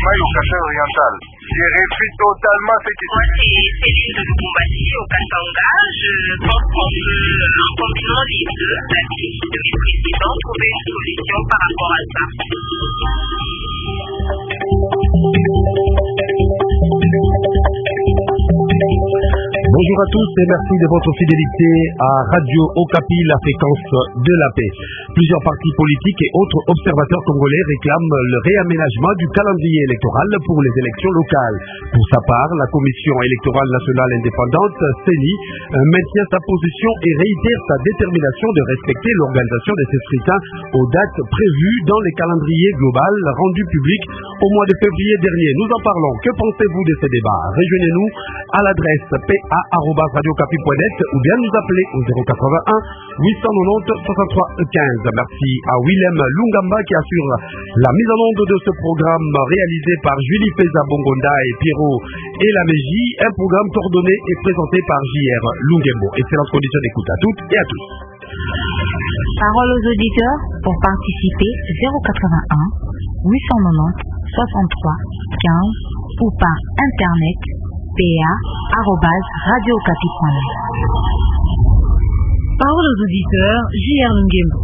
Maï au Kassai oriental. J'ai réfléchi totalement cette question. Moi, c'est Céline de Lubumbashi au Katanga. Je pense qu'on peut, en combinant les deux actifs de vice-président, trouver une solution par rapport à ça. Bonjour à tous et merci de votre fidélité à Radio Okapi, la fréquence de la paix. Plusieurs partis politiques et autres observateurs congolais réclament le réaménagement du calendrier électoral pour les élections locales. Pour sa part, la Commission électorale nationale indépendante, CENI, maintient sa position et réitère sa détermination de respecter l'organisation de ces scrutins aux dates prévues dans les calendriers global rendus publics au mois de février dernier. Nous en parlons. Que pensez-vous de ces débats? Rejoignez-nous à l'adresse pa@radiocapi.net ou bien nous appeler au 081 890 63 15. Merci à Willem Lungamba qui assure la mise en onde de ce programme réalisé par Julie Feza Bongonda et Pierrot Elameji, un programme coordonné et présenté par JR Lungembo. Excellente condition d'écoute à toutes et à tous. Parole aux auditeurs pour participer 081 890 63 15 ou par internet pa@radiocapi.net. Parole aux auditeurs, JR Lungembo.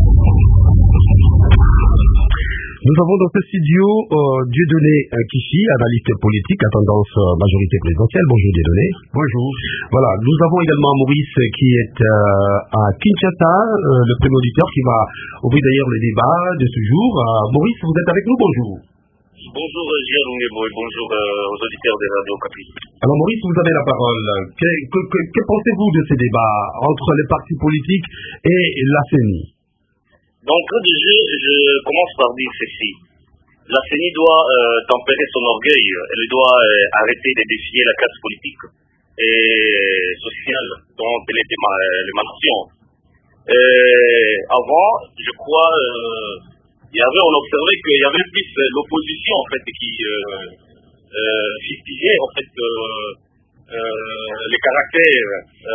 Nous avons dans ce studio Dieudonné Kishi, analyste politique à tendance majorité présidentielle. Bonjour Dieudonné. Bonjour. Voilà, nous avons également Maurice qui est à Kinshasa, le premier auditeur qui va ouvrir d'ailleurs le débat de ce jour. Maurice, vous êtes avec nous, bonjour. Bonjour Gérard Lungembo et bonjour aux auditeurs de Radio Okapi. Alors Maurice, vous avez la parole. Que pensez-vous de ces débats entre les partis politiques et la CENI? D'entrée de jeu, je commence par dire ceci. La CENI doit tempérer son orgueil. Elle doit arrêter de défier la classe politique et sociale dont elle est l'émanation. Avant, je crois... on observait qu'il y avait plus l'opposition en fait qui fustigait en fait les caractères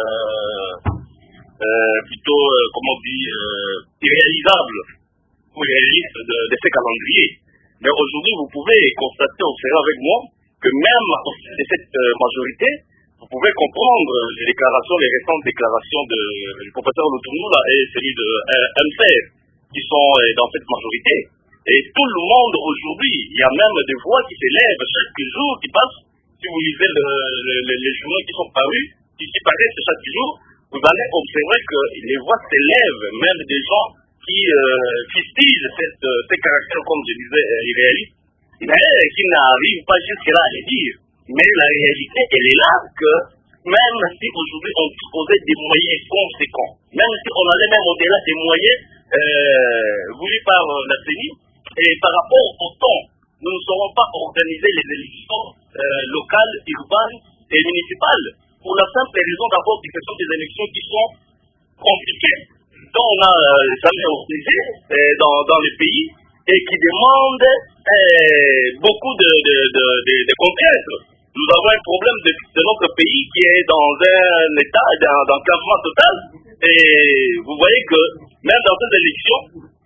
plutôt comment on dit irréalisables ou irréalistes de ces calendriers. Mais aujourd'hui vous pouvez constater, observer avec moi que même de cette majorité, vous pouvez comprendre les récentes déclarations du professeur Lutumula et celui de MCR qui sont dans cette majorité. Et tout le monde aujourd'hui, il y a même des voix qui s'élèvent chaque jour, qui passent. Si vous lisez les journaux qui sont parus, qui paraissent chaque jour, vous allez observer que les voix s'élèvent, même des gens qui fustigent ces caractères, comme je disais, irréalistes, mais qui n'arrivent pas jusque-là à les dire. Mais la réalité, elle est là que même si aujourd'hui on disposait des moyens conséquents, même si on allait même au-delà des moyens voulu par la CENI, et par rapport au temps, nous ne saurons pas organiser les élections locales, urbaines et municipales, pour la simple raison d'abord que ce sont des élections qui sont compliquées, dont on a jamais organisé dans les pays, et qui demandent beaucoup de contraintes. Nous avons un problème de notre pays qui est dans un état d'enclavement total, et vous voyez que même dans ces élections...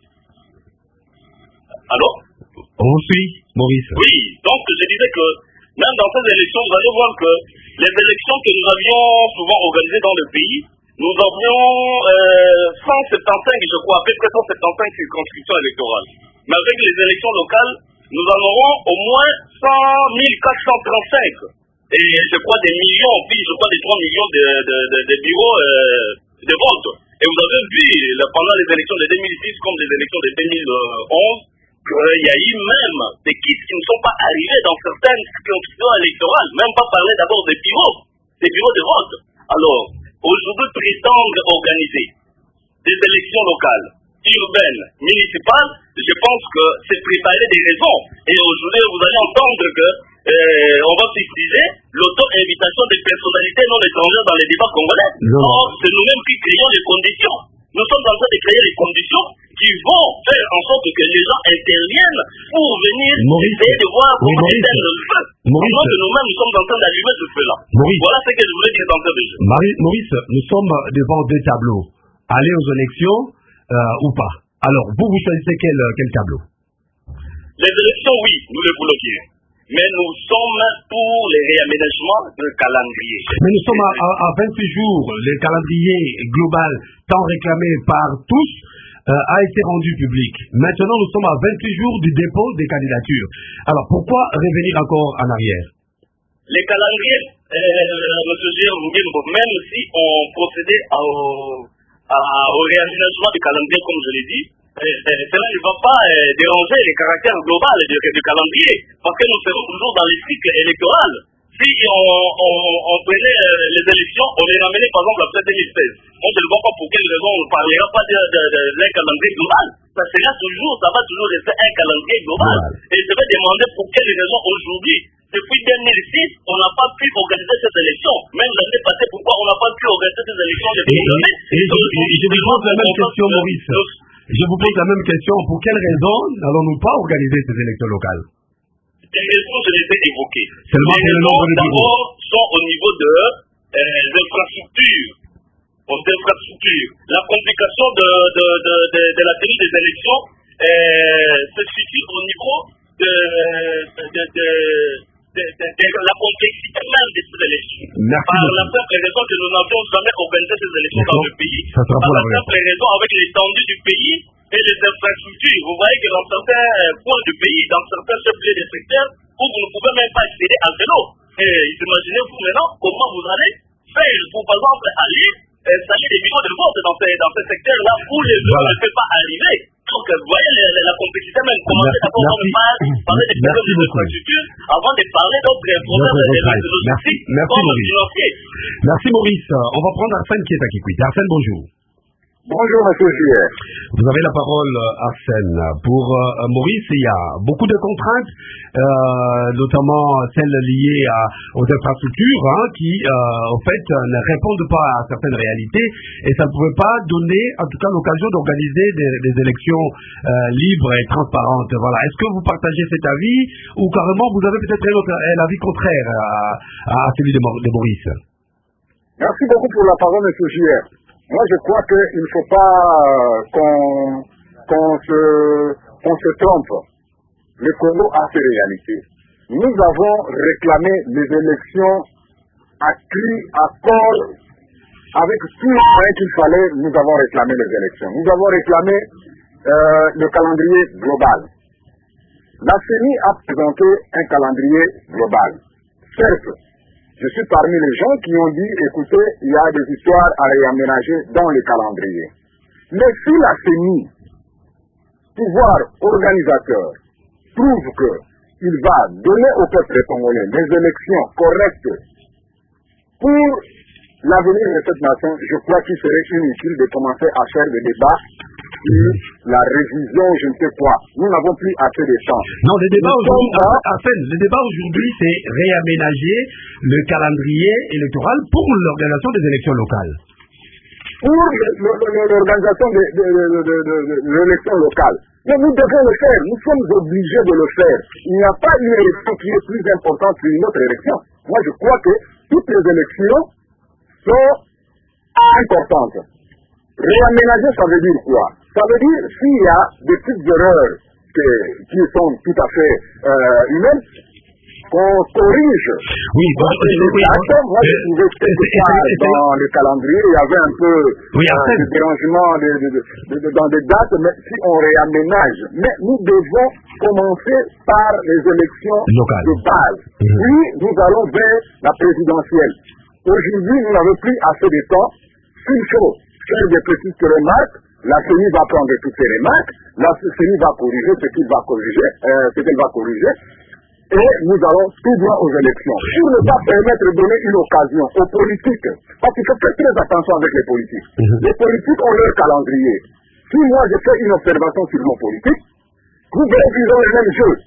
Alors? On vous suit, Maurice. Oui, donc je disais que même dans ces élections, vous allez voir que les élections que nous avions souvent organisées dans le pays, nous avions 175, je crois, à peu près 175 circonscriptions électorales. Mais avec les élections locales, nous en aurons au moins 100 435. Et je crois des millions, puis je crois des 3 millions de bureaux de vote. Et vous avez vu, pendant les élections de 2006 comme les élections de 2011, qu'il y a eu même des kits qui ne sont pas arrivés dans certaines circonscriptions électorales, même pas parler d'abord des bureaux de vote. Alors, aujourd'hui, prétendre organiser des élections locales, urbaines, municipales, je pense que c'est préparer des raisons. Et aujourd'hui, vous allez entendre que on va utiliser l'auto-invitation des personnalités non étrangères dans les débats congolais. Or, c'est nous-mêmes qui créons les conditions. Nous sommes en train de créer les conditions qui vont faire en sorte que les gens interviennent pour venir essayer de voir comment éteindre le feu. Pendant que nous-mêmes, nous sommes en train d'allumer ce feu-là. Voilà ce que je voulais dire dans ce déjà. Maurice, nous sommes devant deux tableaux. Aller aux élections ou pas. Alors, vous choisissez quel tableau? Les élections, oui, nous les voulons bien. Mais nous sommes pour les réaménagements de calendrier. Mais nous sommes à 28 jours. Le calendrier global, tant réclamé par tous, a été rendu public. Maintenant, nous sommes à 28 jours du dépôt des candidatures. Alors, pourquoi revenir encore en arrière? Les calendriers, M. Gilles, même si on procédait au réaménagement du calendrier, comme je l'ai dit, cela ne va pas déranger les caractères globaux du calendrier, parce que nous serons toujours dans les cycles électoraux. Si on prenait les élections, on les ramenait par exemple après 2016. Moi, je ne vois pas pour quelle raison on ne parlera pas d'un calendrier global. Ça va toujours rester un calendrier global. Et je vais demander pour quelle raison aujourd'hui, depuis 2006, on n'a pas pu organiser cette élection. Même l'année passée, pourquoi on n'a pas pu organiser ces élections depuis l'année? Et je vous pose la même question, Maurice. Je vous pose la même question. Pour quelle raison n'allons-nous pas organiser ces élections locales? Les raisons, je les ai évoquées. Seulement les raisons d'abord sont au niveau des infrastructures. La complication de la tenue des élections se situe au niveau de la complexité même de ces élections. Par la simple raison que nous n'avions jamais organisé ces élections dans le pays. Par la simple raison avec l'étendue du pays et les infrastructures. Vous voyez que dans certains points du pays, dans certains chefs-lieux de secteur, où vous ne pouvez même pas accéder à vélo. Et imaginez-vous maintenant comment vous allez faire pour, par exemple, aller installer des bureaux de vote dans ces secteurs-là où les vélos ne peuvent pas arriver. Donc, vous voyez la complexité même. Commencez d'abord par parler des problèmes de infrastructure avant de parler d'autres problèmes de logistique comme financiers. Merci Maurice. On va prendre Arsène qui est à Kikwit. Arsène, bonjour. Bonjour, M. Juillet. Vous avez la parole, Arsène. Pour Maurice, il y a beaucoup de contraintes, notamment celles liées aux infrastructures, qui, au fait, ne répondent pas à certaines réalités, et ça ne pouvait pas donner, en tout cas, l'occasion d'organiser des élections libres et transparentes. Voilà. Est-ce que vous partagez cet avis, ou carrément vous avez peut-être un avis contraire à celui de Maurice? Merci beaucoup pour la parole, M. Juillet. Moi, je crois qu'il ne faut pas qu'on se trompe. Le Congo a ses réalités. Nous avons réclamé les élections à cri, à corps, avec tous les moyens qu'il fallait, nous avons réclamé les élections. Nous avons réclamé le calendrier global. La CENI a présenté un calendrier global. Certes, je suis parmi les gens qui ont dit, écoutez, il y a des histoires à réaménager dans le calendrier. Mais si la CENI, pouvoir organisateur, trouve qu'il va donner au peuple congolais des élections correctes pour l'avenir de cette nation, je crois qu'il serait inutile de commencer à faire des débats sur la révision, je ne sais quoi. Nous n'avons plus assez de temps. Non, le débat aujourd'hui, c'est réaménager le calendrier électoral pour l'organisation des élections locales. Pour l'organisation de l'élection locale. Mais nous devons le faire, nous sommes obligés de le faire. Il n'y a pas une élection qui est plus importante qu'une autre élection. Moi, je crois que toutes les élections sont importantes. Réaménager, ça veut dire quoi? Ça veut dire s'il y a des petites erreurs qui sont tout à fait humaines, qu'on corrige. Oui, moi je trouvais que dans le calendrier, il y avait un peu de dérangement dans des dates, mais si on réaménage, mais nous devons commencer par les élections de base. Puis nous allons vers la présidentielle. Aujourd'hui, nous n'avons plus assez de temps. S'il faut faire des petites remarques, la CENI va prendre toutes ces remarques, la CENI va corriger ce qu'elle va corriger, et nous allons tout droit aux élections. Pour ne pas permettre de donner une occasion aux politiques, parce qu'il faut faire très attention avec les politiques. Les politiques ont leur calendrier. Si moi je fais une observation sur mon politique, vous verrez qu'ils ont le même jeu.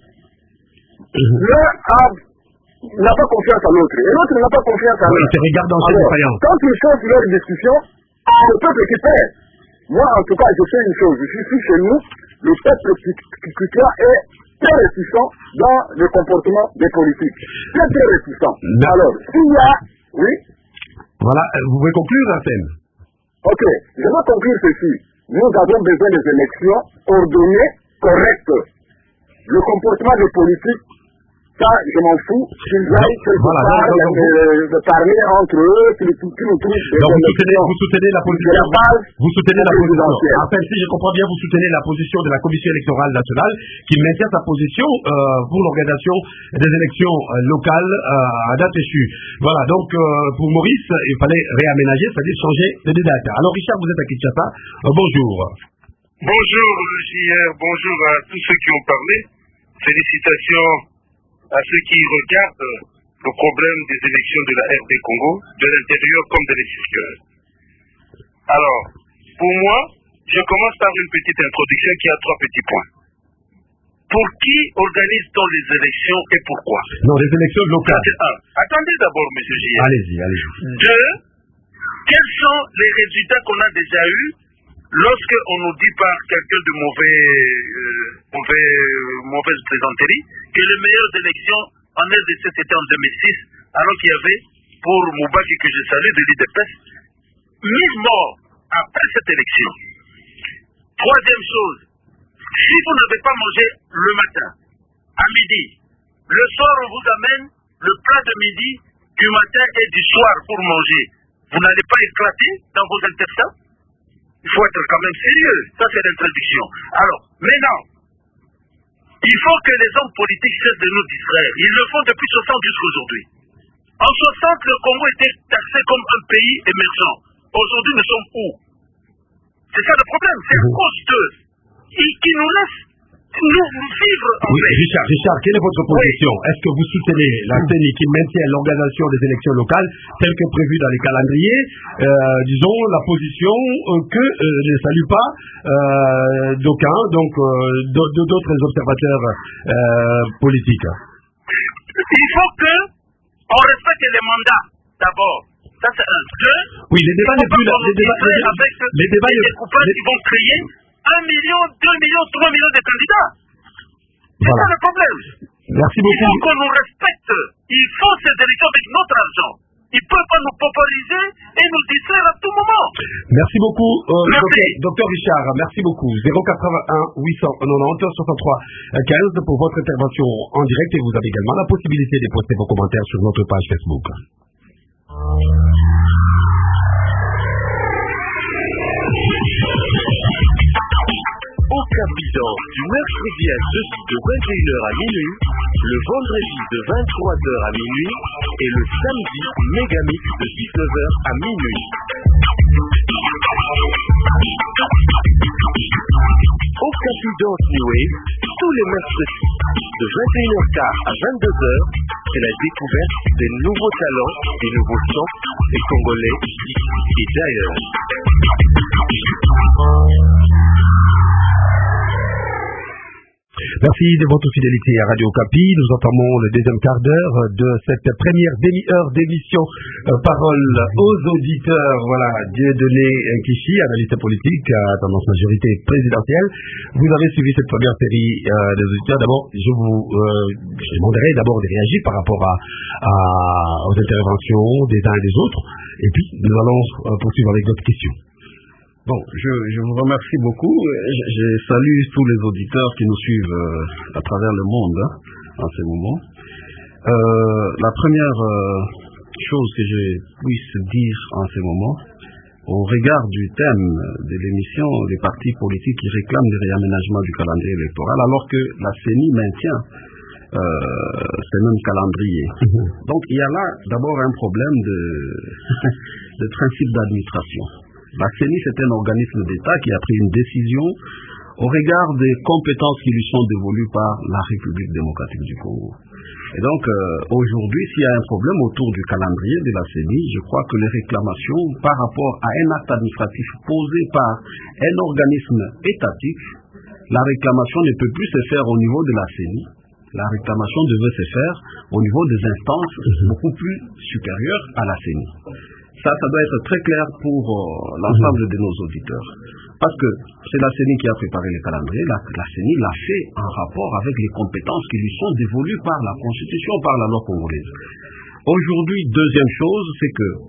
L'un n'a pas confiance à l'autre, et l'autre n'a pas confiance à l'autre. Quand ils font leur discussion, le peuple qui perd. Moi, en tout cas, je sais une chose. Je suis ici chez nous, le peuple qui est très réticent dans le comportement des politiques. Très, très réticent. Alors, s'il y a... Oui. Voilà, vous pouvez conclure, Arsène. Ok, je vais conclure ceci. Nous avons besoin des élections ordonnées, correctes. Le comportement des politiques, ça, je m'en fous. Qu'ils aillent de parler entre eux, qu'ils nous trouvent. Donc vous soutenez la position. Vous soutenez la position. Enfin, si je comprends bien, vous soutenez la position de la Commission électorale nationale qui maintient sa position pour l'organisation des élections locales à date échue. Voilà, donc pour Maurice, il fallait réaménager, c'est-à-dire changer de date. Alors Richard, vous êtes à Kinshasa. Bonjour. Bonjour JR, bonjour à tous ceux qui ont parlé. Félicitations à ceux qui regardent le problème des élections de la RD Congo, de l'intérieur comme de l'extérieur. Alors, pour moi, je commence par une petite introduction qui a 3 petits points. Pour qui organise-t-on les élections et pourquoi? Non, les élections locales. Attendez d'abord, M. JR. Allez-y. 2, quels sont les résultats qu'on a déjà eus lorsque on nous dit par quelqu'un de mauvaise plaisanterie que les meilleures élections en RDC c'était en 2006, alors qu'il y avait pour Moubaki, que je salue, de l'IDPS, 1000 morts après cette élection. 3e chose, si vous n'avez pas mangé le matin, à midi, le soir on vous amène le plat de midi, du matin et du soir pour manger, vous n'allez pas éclater dans vos intestins? Il faut être quand même sérieux. Ça, c'est l'introduction. Alors, maintenant, il faut que les hommes politiques cessent de nous distraire. Ils le font depuis 60 jusqu'à aujourd'hui. En 60, le Congo était taxé comme un pays émergent. Aujourd'hui, nous sommes où? C'est ça le problème. C'est à cause d'eux qui nous laissent nous vivre en paix. Richard, quelle est votre position? Est-ce que vous soutenez la CENI qui maintient l'organisation des élections locales telle que prévue dans les calendriers, disons la position que ne salue pas d'aucuns, donc d'autres observateurs politiques? Il faut que on respecte les mandats d'abord. Ça c'est un. 2. Oui, les débats les plus les débats qui vont créer 1 million, 2 millions, 3 millions de candidats. C'est ça le problème. Merci beaucoup. Il faut qu'on nous respecte. Il faut ces élections avec notre argent. Ils ne peuvent pas nous paupériser et nous distraire à tout moment. Merci beaucoup, docteur Richard. Merci beaucoup. 081 890 63 15 pour votre intervention en direct et vous avez également la possibilité de poster vos commentaires sur notre page Facebook. Au Capidor, du mercredi à jeudi de 21h à minuit, le vendredi de 23h à minuit et le samedi Mégamix de 19h à minuit. Au Capidor New Wave, tous les mercredis, de 21h15 à 22h, c'est la découverte des nouveaux talents, des nouveaux sons, des Congolais d'ici et d'ailleurs. Merci de votre fidélité à Radio Okapi. Nous entamons le deuxième quart d'heure de cette première demi-heure d'émission Parole aux auditeurs. Voilà, Dieudonné Kishi, analyste politique à tendance majorité présidentielle. Vous avez suivi cette première série des auditeurs. D'abord, je demanderai d'abord de réagir par rapport aux interventions des uns et des autres. Et puis, nous allons poursuivre avec d'autres questions. Bon, je vous remercie beaucoup. Je salue tous les auditeurs qui nous suivent à travers le monde en ce moment. La première chose que je puisse dire en ce moment, au regard du thème de l'émission, les partis politiques qui réclament le réaménagement du calendrier électoral, alors que la CENI maintient ce même calendrier. Donc il y a là d'abord un problème de principe d'administration. La CENI, c'est un organisme d'État qui a pris une décision au regard des compétences qui lui sont dévolues par la République démocratique du Congo. Et donc, aujourd'hui, s'il y a un problème autour du calendrier de la CENI, je crois que les réclamations par rapport à un acte administratif posé par un organisme étatique, la réclamation ne peut plus se faire au niveau de la CENI. La réclamation devait se faire au niveau des instances beaucoup plus supérieures à la CENI. Ça doit être très clair pour l'ensemble de nos auditeurs. Parce que c'est la CENI qui a préparé le calendrier. La CENI l'a fait en rapport avec les compétences qui lui sont dévolues par la Constitution, par la loi congolaise. Aujourd'hui, deuxième chose, c'est que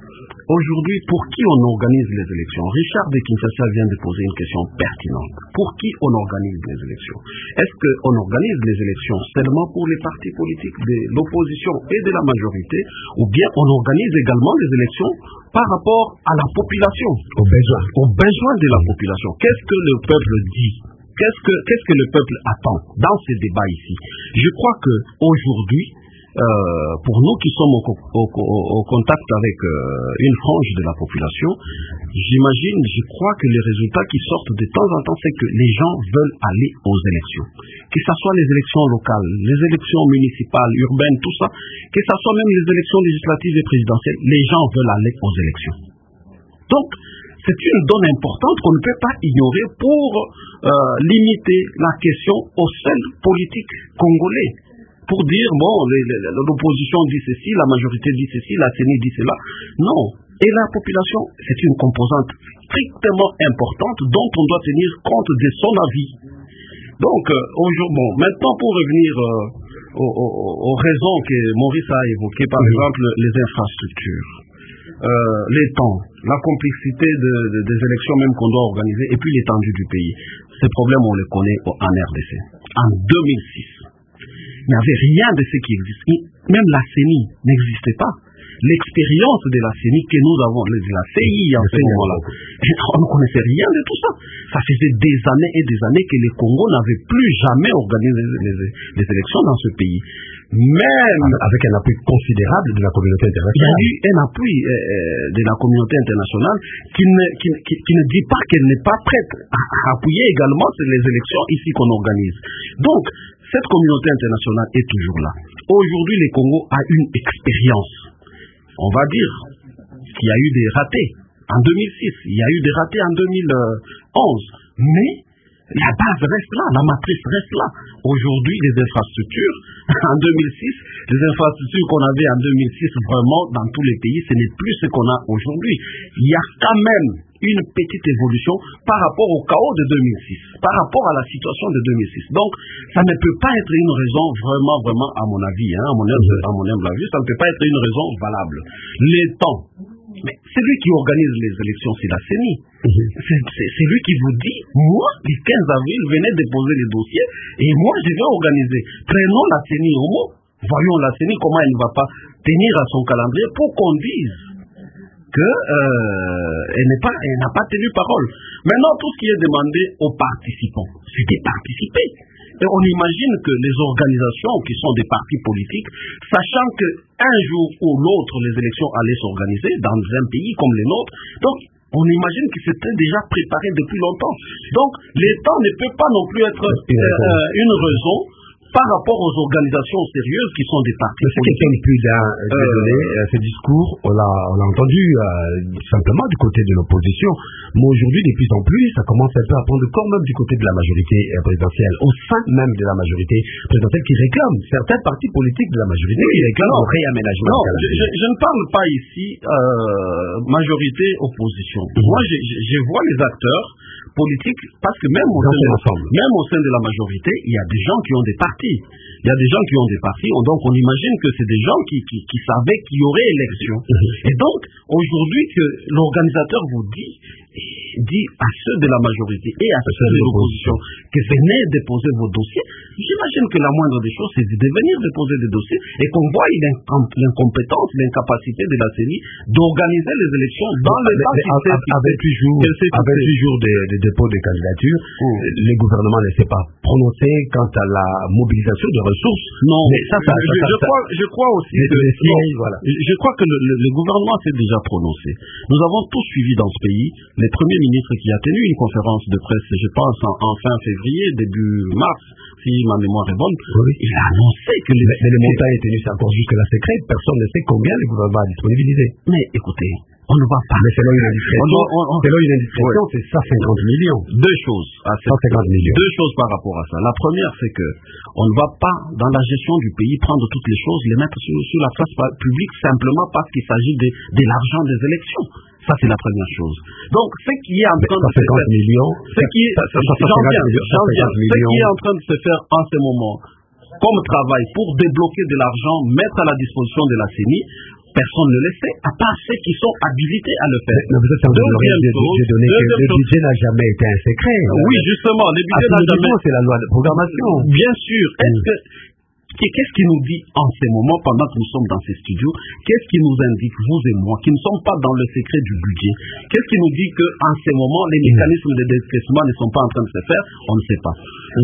aujourd'hui, pour qui on organise les élections? Richard de Kinshasa vient de poser une question pertinente. Pour qui on organise les élections? Est-ce qu'on organise les élections seulement pour les partis politiques de l'opposition et de la majorité, ou bien on organise également les élections par rapport à la population, aux besoins de la population? Qu'est-ce que le peuple dit? Qu'est-ce que le peuple attend dans ces débats ici? Je crois que aujourd'hui, pour nous qui sommes au contact avec une frange de la population, je crois que les résultats qui sortent de temps en temps, c'est que les gens veulent aller aux élections. Que ce soit les élections locales, les élections municipales, urbaines, tout ça, que ce soit même les élections législatives et présidentielles, les gens veulent aller aux élections. Donc, c'est une donnée importante qu'on ne peut pas ignorer pour limiter la question aux seuls politiques congolais. Pour dire, bon, l'opposition dit ceci, la majorité dit ceci, la CENI dit cela. Non. Et la population, c'est une composante strictement importante dont on doit tenir compte de son avis. Donc, aujourd'hui, maintenant pour revenir aux raisons que Maurice a évoquées, par exemple, les infrastructures, les temps, la complexité des élections même qu'on doit organiser, et puis l'étendue du pays. Ces problèmes, on les connaît en RDC. En 2006. Il n'y avait rien de ce qui existait. Même la CENI n'existait pas. L'expérience de la CENI que nous avons, de la CI en ce moment-là, on ne connaissait rien de tout ça. Ça faisait des années et des années que le Congo n'avait plus jamais organisé les élections dans ce pays. Même avec un appui considérable de la communauté internationale. Il y a eu un appui de la communauté internationale qui ne dit pas qu'elle n'est pas prête à appuyer également les élections ici qu'on organise. Donc, cette communauté internationale est toujours là. Aujourd'hui, le Congo a une expérience. On va dire qu'il y a eu des ratés en 2006, il y a eu des ratés en 2011, mais la base reste là, la matrice reste là. Aujourd'hui, les infrastructures, en 2006, les infrastructures qu'on avait en 2006, vraiment, dans tous les pays, ce n'est plus ce qu'on a aujourd'hui. Il y a quand même une petite évolution par rapport au chaos de 2006, par rapport à la situation de 2006. Donc, ça ne peut pas être une raison vraiment, à mon avis, à mon humble avis, ça ne peut pas être une raison valable. Les temps. Mais c'est lui qui organise les élections, c'est la CENI. C'est lui qui vous dit, moi, le 15 avril, venez déposer les dossiers, et moi, je vais organiser. Prenons la CENI au mot, voyons la CENI, comment elle ne va pas tenir à son calendrier pour qu'on dise qu'elle n'a pas tenu parole. Maintenant, tout ce qui est demandé aux participants, c'est de participer. Et on imagine que les organisations qui sont des partis politiques, sachant qu'un jour ou l'autre, les élections allaient s'organiser dans un pays comme le nôtre, donc on imagine que c'était déjà préparé depuis longtemps. Donc, les temps ne peut pas non plus être une raison par rapport aux organisations sérieuses qui sont des partis politiques. C'est quelqu'un plus désolé, ce discours, on l'a entendu simplement du côté de l'opposition, mais aujourd'hui, de plus en plus, ça commence un peu à prendre corps même du côté de la majorité présidentielle, au sein même de la majorité présidentielle qui réclame, certains partis politiques de la majorité qui réclament un réaménagement. Non, je ne parle pas ici majorité-opposition. Moi, je vois les acteurs politiques, parce que même au sein de la majorité, il y a des gens qui ont des partis. Il y a des gens qui ont des partis, donc on imagine que c'est des gens qui savaient qu'il y aurait élection. Et donc, aujourd'hui, que l'organisateur vous dit à ceux de la majorité et à ceux de l'opposition que venez déposer vos dossiers, j'imagine que la moindre des choses, c'est de venir déposer des dossiers et qu'on voit l'incompétence, l'incapacité de la CENI d'organiser les élections dans le temps avec toujours des dépôts de candidatures. Les gouvernements ne s'est pas prononcé quant à la mobilisation de ressources. Non, mais je crois aussi je crois que le gouvernement s'est déjà prononcé. Nous avons tous suivi dans ce pays le Premier ministre qui a tenu une conférence de presse, je pense, en fin février, début mars, si ma mémoire est bonne. Il a annoncé que les montants est tenu, c'est encore jusque-là secret, personne ne sait combien le gouvernement a disponibilisé. Mais écoutez, on ne va pas. Mais selon une indiscrétion, c'est 150 millions. Deux choses. 150 millions. Deux choses par rapport à ça. La première, c'est que on ne va pas, dans la gestion du pays, prendre toutes les choses, les mettre sur la place publique simplement parce qu'il s'agit de l'argent des élections. Ça, c'est la première chose. Donc, ce qui est en train de se faire, ce qui est en train de se faire en ce moment, comme travail pour débloquer de l'argent, mettre à la disposition de la CENI, personne ne le fait, à part ceux qui sont habilités à le faire. Mais vous êtes en train de donner que le budget n'a jamais été un secret. Oui, justement, le budget n'a jamais... C'est la loi de programmation. Bien sûr. Qu'est-ce qui nous dit en ces moments, pendant que nous sommes dans ces studios, qu'est-ce qui nous indique, vous et moi, qui ne sommes pas dans le secret du budget, qu'est-ce qui nous dit qu'en ces moments, les mécanismes de décaissement ne sont pas en train de se faire? On ne sait pas.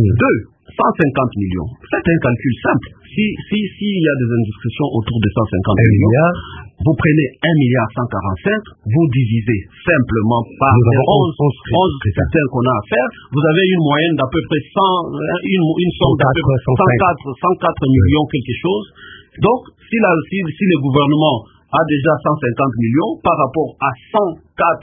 2, 150 millions. C'est un calcul simple. S'il y a des indiscrétions autour de 150 millions, vous prenez 1,145 milliard, vous divisez simplement par les 11 critères qu'on a à faire, vous avez une moyenne d'à peu près 100, une somme d'à peu près 104 millions quelque chose. Donc, si le gouvernement a déjà 150 millions par rapport à 104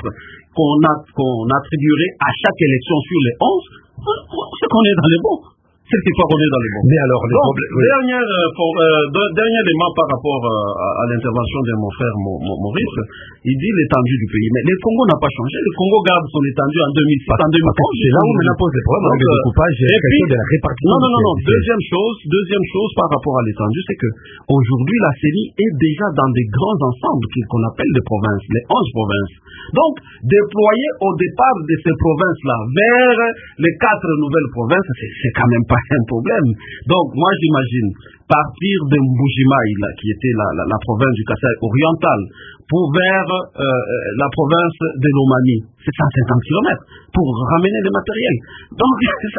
qu'on attribuerait à chaque élection sur les 11, c'est qu'on est dans les bons. C'est qu'il faut revenir dans les bons. Mais alors, les problèmes... Dernier élément par rapport à l'intervention de mon frère Maurice, il dit l'étendue du pays. Mais le Congo n'a pas changé. Le Congo garde son étendue en 2006, en 2011. C'est là où on pose les problèmes avec le découpage et la question de la répartition. Non. Deuxième chose par rapport à l'étendue, c'est que aujourd'hui la CENI est déjà dans des grands ensembles qu'on appelle les provinces, les 11 provinces. Donc, déployer au départ de ces provinces-là vers les 4 nouvelles provinces, c'est quand même pas un problème. Donc, moi, j'imagine partir de Mbujimaï, qui était la province du Kasaï oriental, pour vers la province de Lomami, c'est 150 km pour ramener le matériel. Donc,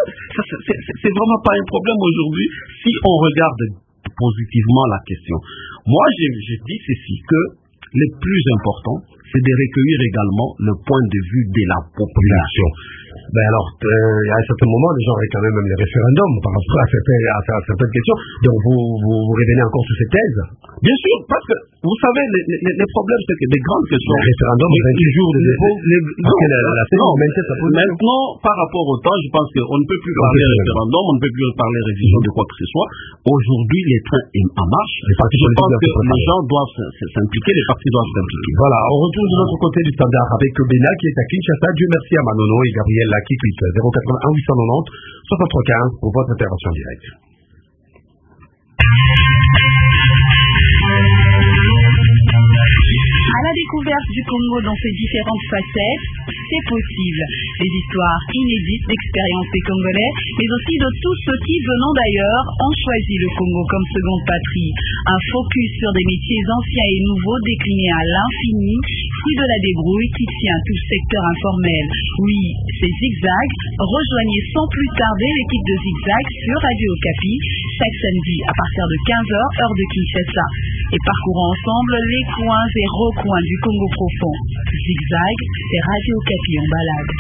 c'est vraiment pas un problème aujourd'hui si on regarde positivement la question. Moi, je dis ceci, que le plus important, c'est de recueillir également le point de vue de la population. Ben alors, à un certain moment, les gens réclamaient même les référendums par rapport à certaines questions. Donc, vous révélez encore sur ces thèses? Bien sûr, parce que, vous savez, les problèmes, c'est que des grandes questions... Le référendum, 28 jours de dépôt. Maintenant, par rapport au temps, je pense qu'on ne peut plus parler référendum, on ne peut plus parler révision de quoi que ce soit. Aujourd'hui, les trains sont en marche. Je pense que les gens doivent s'impliquer, les partis doivent s'impliquer. Voilà, on retourne de l'autre côté du standard avec Bena qui est à Kinshasa. Dieu merci à Manono et Gabriel qui tweet 081 890 6315 pour votre intervention directe. À la découverte du Congo dans ses différentes facettes, c'est possible. Des histoires inédites d'expériences des Congolais, mais aussi de tous ceux qui, venant d'ailleurs, ont choisi le Congo comme seconde patrie. Un focus sur des métiers anciens et nouveaux déclinés à l'infini, si de la débrouille qui tient tout le secteur informel. Oui, c'est Zigzag. Rejoignez sans plus tarder l'équipe de Zigzag sur Radio Okapi, chaque samedi à partir de 15h, heure de Kinshasa. Et parcourons ensemble les coins et recoins du Congo profond. Zigzag, c'est Radio Okapi en balade.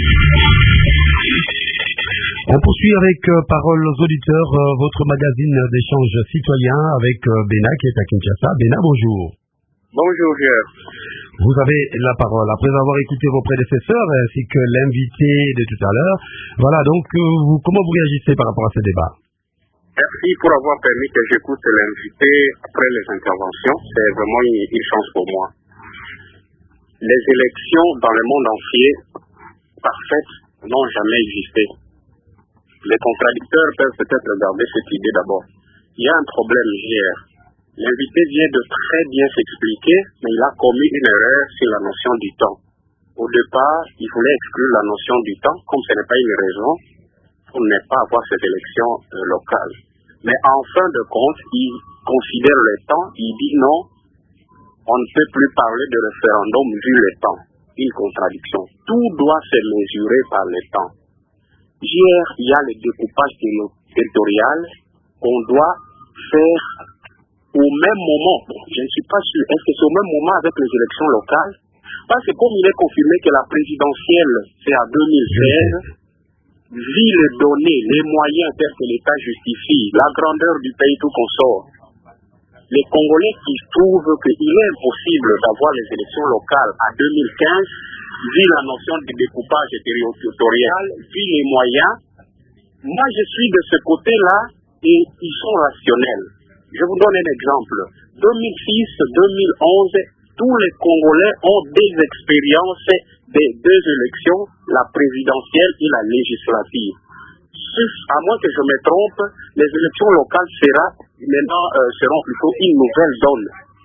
On poursuit avec Parole aux auditeurs, votre magazine d'échange citoyen avec Bena qui est à Kinshasa. Bena, bonjour. Bonjour, Pierre. Vous avez la parole. Après avoir écouté vos prédécesseurs ainsi que l'invité de tout à l'heure, voilà, donc comment vous réagissez par rapport à ce débat? Merci pour avoir permis que j'écoute l'invité après les interventions. C'est vraiment une chance pour moi. Les élections dans le monde entier, parfaites, n'ont jamais existé. Les contradicteurs peuvent peut-être regarder cette idée d'abord. Il y a un problème hier. L'invité vient de très bien s'expliquer, mais il a commis une erreur sur la notion du temps. Au départ, il voulait exclure la notion du temps, comme ce n'est pas une raison pour ne pas avoir ces élections locales. Mais en fin de compte, il considère le temps, il dit non, on ne peut plus parler de référendum vu le temps. Une contradiction. Tout doit se mesurer par le temps. Hier, il y a le découpage territorial qu'on doit faire au même moment. Bon, je ne suis pas sûr. Est-ce que c'est au même moment avec les élections locales? Parce que comme il est confirmé que la présidentielle, c'est à 2016, vu les données, les moyens tels que l'État justifie, la grandeur du pays tout consort, les Congolais qui trouvent qu'il est impossible d'avoir les élections locales à 2015, vu la notion de découpage territorial, vu les moyens, moi je suis de ce côté-là et ils sont rationnels. Je vous donne un exemple. 2006-2011, tous les Congolais ont des expériences des deux élections, la présidentielle et la législative. À moins que je me trompe, les élections locales seront plutôt une nouvelle donne.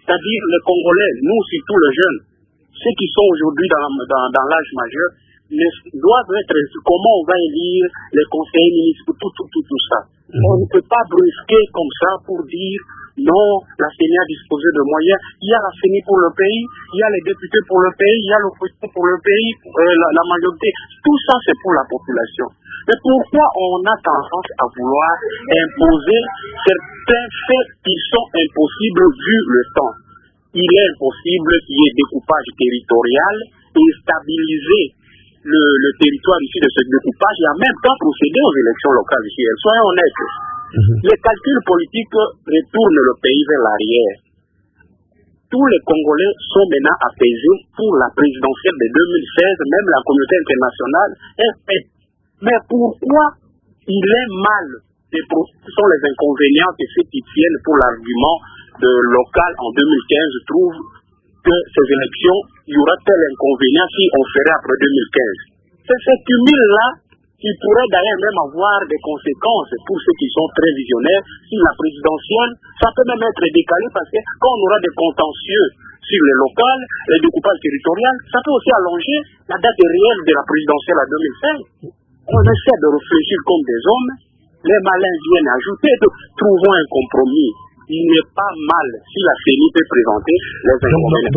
c'est-à-dire les Congolais, nous surtout les jeunes, ceux qui sont aujourd'hui dans l'âge majeur, doivent être comment on va élire les conseillers municipaux, tout ça. On ne peut pas brusquer comme ça pour dire non, la CENI a disposé de moyens. Il y a la CENI pour le pays, il y a les députés pour le pays, il y a l'opposition pour le pays, la majorité. Tout ça, c'est pour la population. Mais pourquoi on a tendance à vouloir imposer certains faits qui sont impossibles vu le temps? Il est impossible qu'il y ait découpage territorial et stabiliser le territoire ici de ce découpage et en même temps procéder aux élections locales ici. Soyons honnêtes. Les calculs politiques retournent le pays vers l'arrière. Tous les Congolais sont maintenant apaisés pour la présidentielle de 2016, même la communauté internationale est faite. Mais pourquoi il est mal et ce sont les inconvénients que ceux qui tiennent pour l'argument de local en 2015 trouvent que ces élections, il y aura tel inconvénient si on ferait après 2015. C'est ce cumul-là qui pourrait d'ailleurs même avoir des conséquences pour ceux qui sont très visionnaires. Si la présidentielle, ça peut même être décalé parce que quand on aura des contentieux sur les locales, les découpages territoriaux, ça peut aussi allonger la date réelle de la présidentielle à 2005. On essaie de réfléchir comme des hommes, les malins viennent ajouter, trouvons un compromis. Il n'est pas mal si la CENI peut présenter les inconvénients.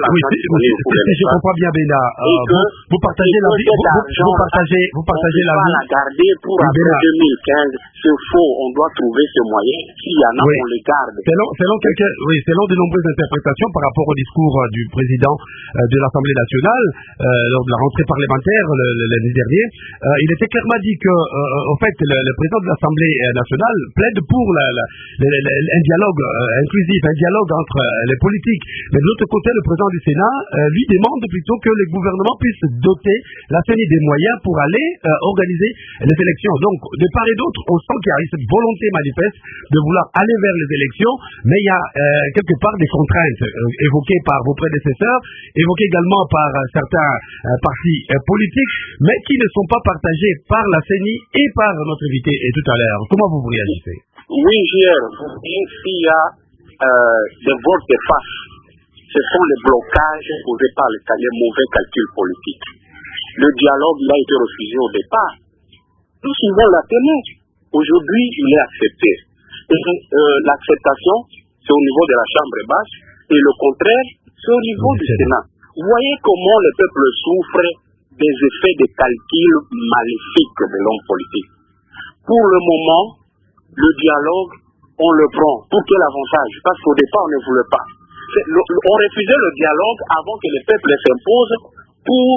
Si je comprends bien, Béla, vous partagez la vie. Vous partagez la vie. On va la garder pour après 2015. C'est faux. On doit trouver ce moyen. S'il y en a, on les garde. Selon de nombreuses interprétations par rapport au discours du président de l'Assemblée nationale lors de la rentrée parlementaire l'année dernière, il était clairement dit que, en fait, le président de l'Assemblée nationale plaide pour un dialogue inclusif, un dialogue entre les politiques. Mais de l'autre côté, le président du Sénat lui demande plutôt que le gouvernement puisse doter la CENI des moyens pour aller organiser les élections. Donc, de part et d'autre, on sent qu'il y a cette volonté manifeste de vouloir aller vers les élections, mais il y a quelque part des contraintes évoquées par vos prédécesseurs, évoquées également par certains partis politiques, mais qui ne sont pas partagées par la CENI et par notre invité tout à l'heure. Comment vous réagissez? Oui, s'il y a des votes de face, ce sont les blocages causés par les mauvais calculs politiques. Le dialogue, il a été refusé au départ. Nous suivons la tenue. Aujourd'hui, il est accepté. L'acceptation, c'est au niveau de la Chambre basse, et le contraire, c'est au niveau du Sénat. Vous voyez comment le peuple souffre des effets de calcul maléfiques de l'homme politique. Pour le moment, le dialogue, on le prend. Pour quel avantage? Parce qu'au départ, on ne voulait pas. On refusait le dialogue avant que le peuple s'impose pour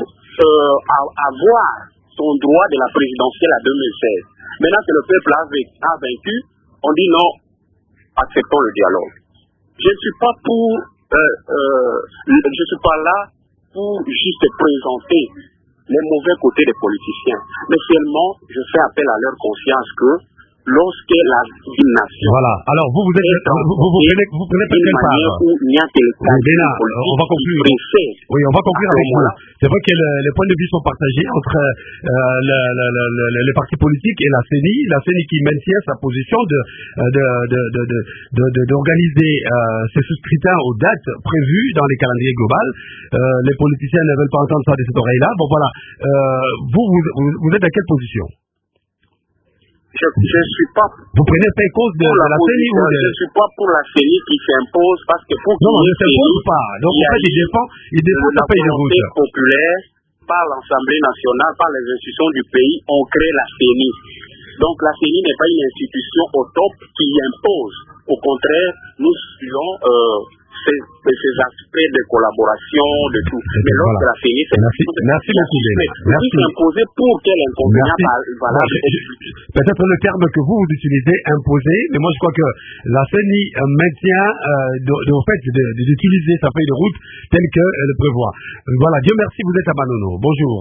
avoir son droit de la présidentielle à 2016. Maintenant que le peuple a vaincu, on dit non, acceptons le dialogue. Je ne suis pas là pour juste présenter les mauvais côtés des politiciens, mais seulement je fais appel à leur conscience que lorsque la nation... Voilà, alors vous prenez par quelle part? On va conclure. Oui, on va conclure avec vous. C'est vrai que les points de vue sont partagés entre les partis politiques et la CENI qui maintient sa position d'organiser ses scrutins aux dates prévues dans les calendriers globaux. Les politiciens ne veulent pas entendre ça de cette oreille-là. Bon voilà, vous êtes à quelle position? Je suis pas... Vous prenez pas cause de la CENI ou Je suis pas pour la CENI qui s'impose parce que pour non, ne s'impose pas. Donc en fait, il défend la volonté populaire par l'Assemblée nationale, par les institutions du pays, on crée la CENI. Donc la CENI n'est pas une institution au top qui impose. Au contraire, nous suivons ces aspects de collaboration, de tout. Mais lorsque la CENI, c'est merci beaucoup. Merci. Imposer pour quel inconvénient valable. Peut-être le terme que vous utilisez, imposer, mais moi je crois que la CENI maintient d'utiliser sa feuille de route telle qu'elle le prévoit. Voilà, Dieu merci, vous êtes à Manono. Bonjour.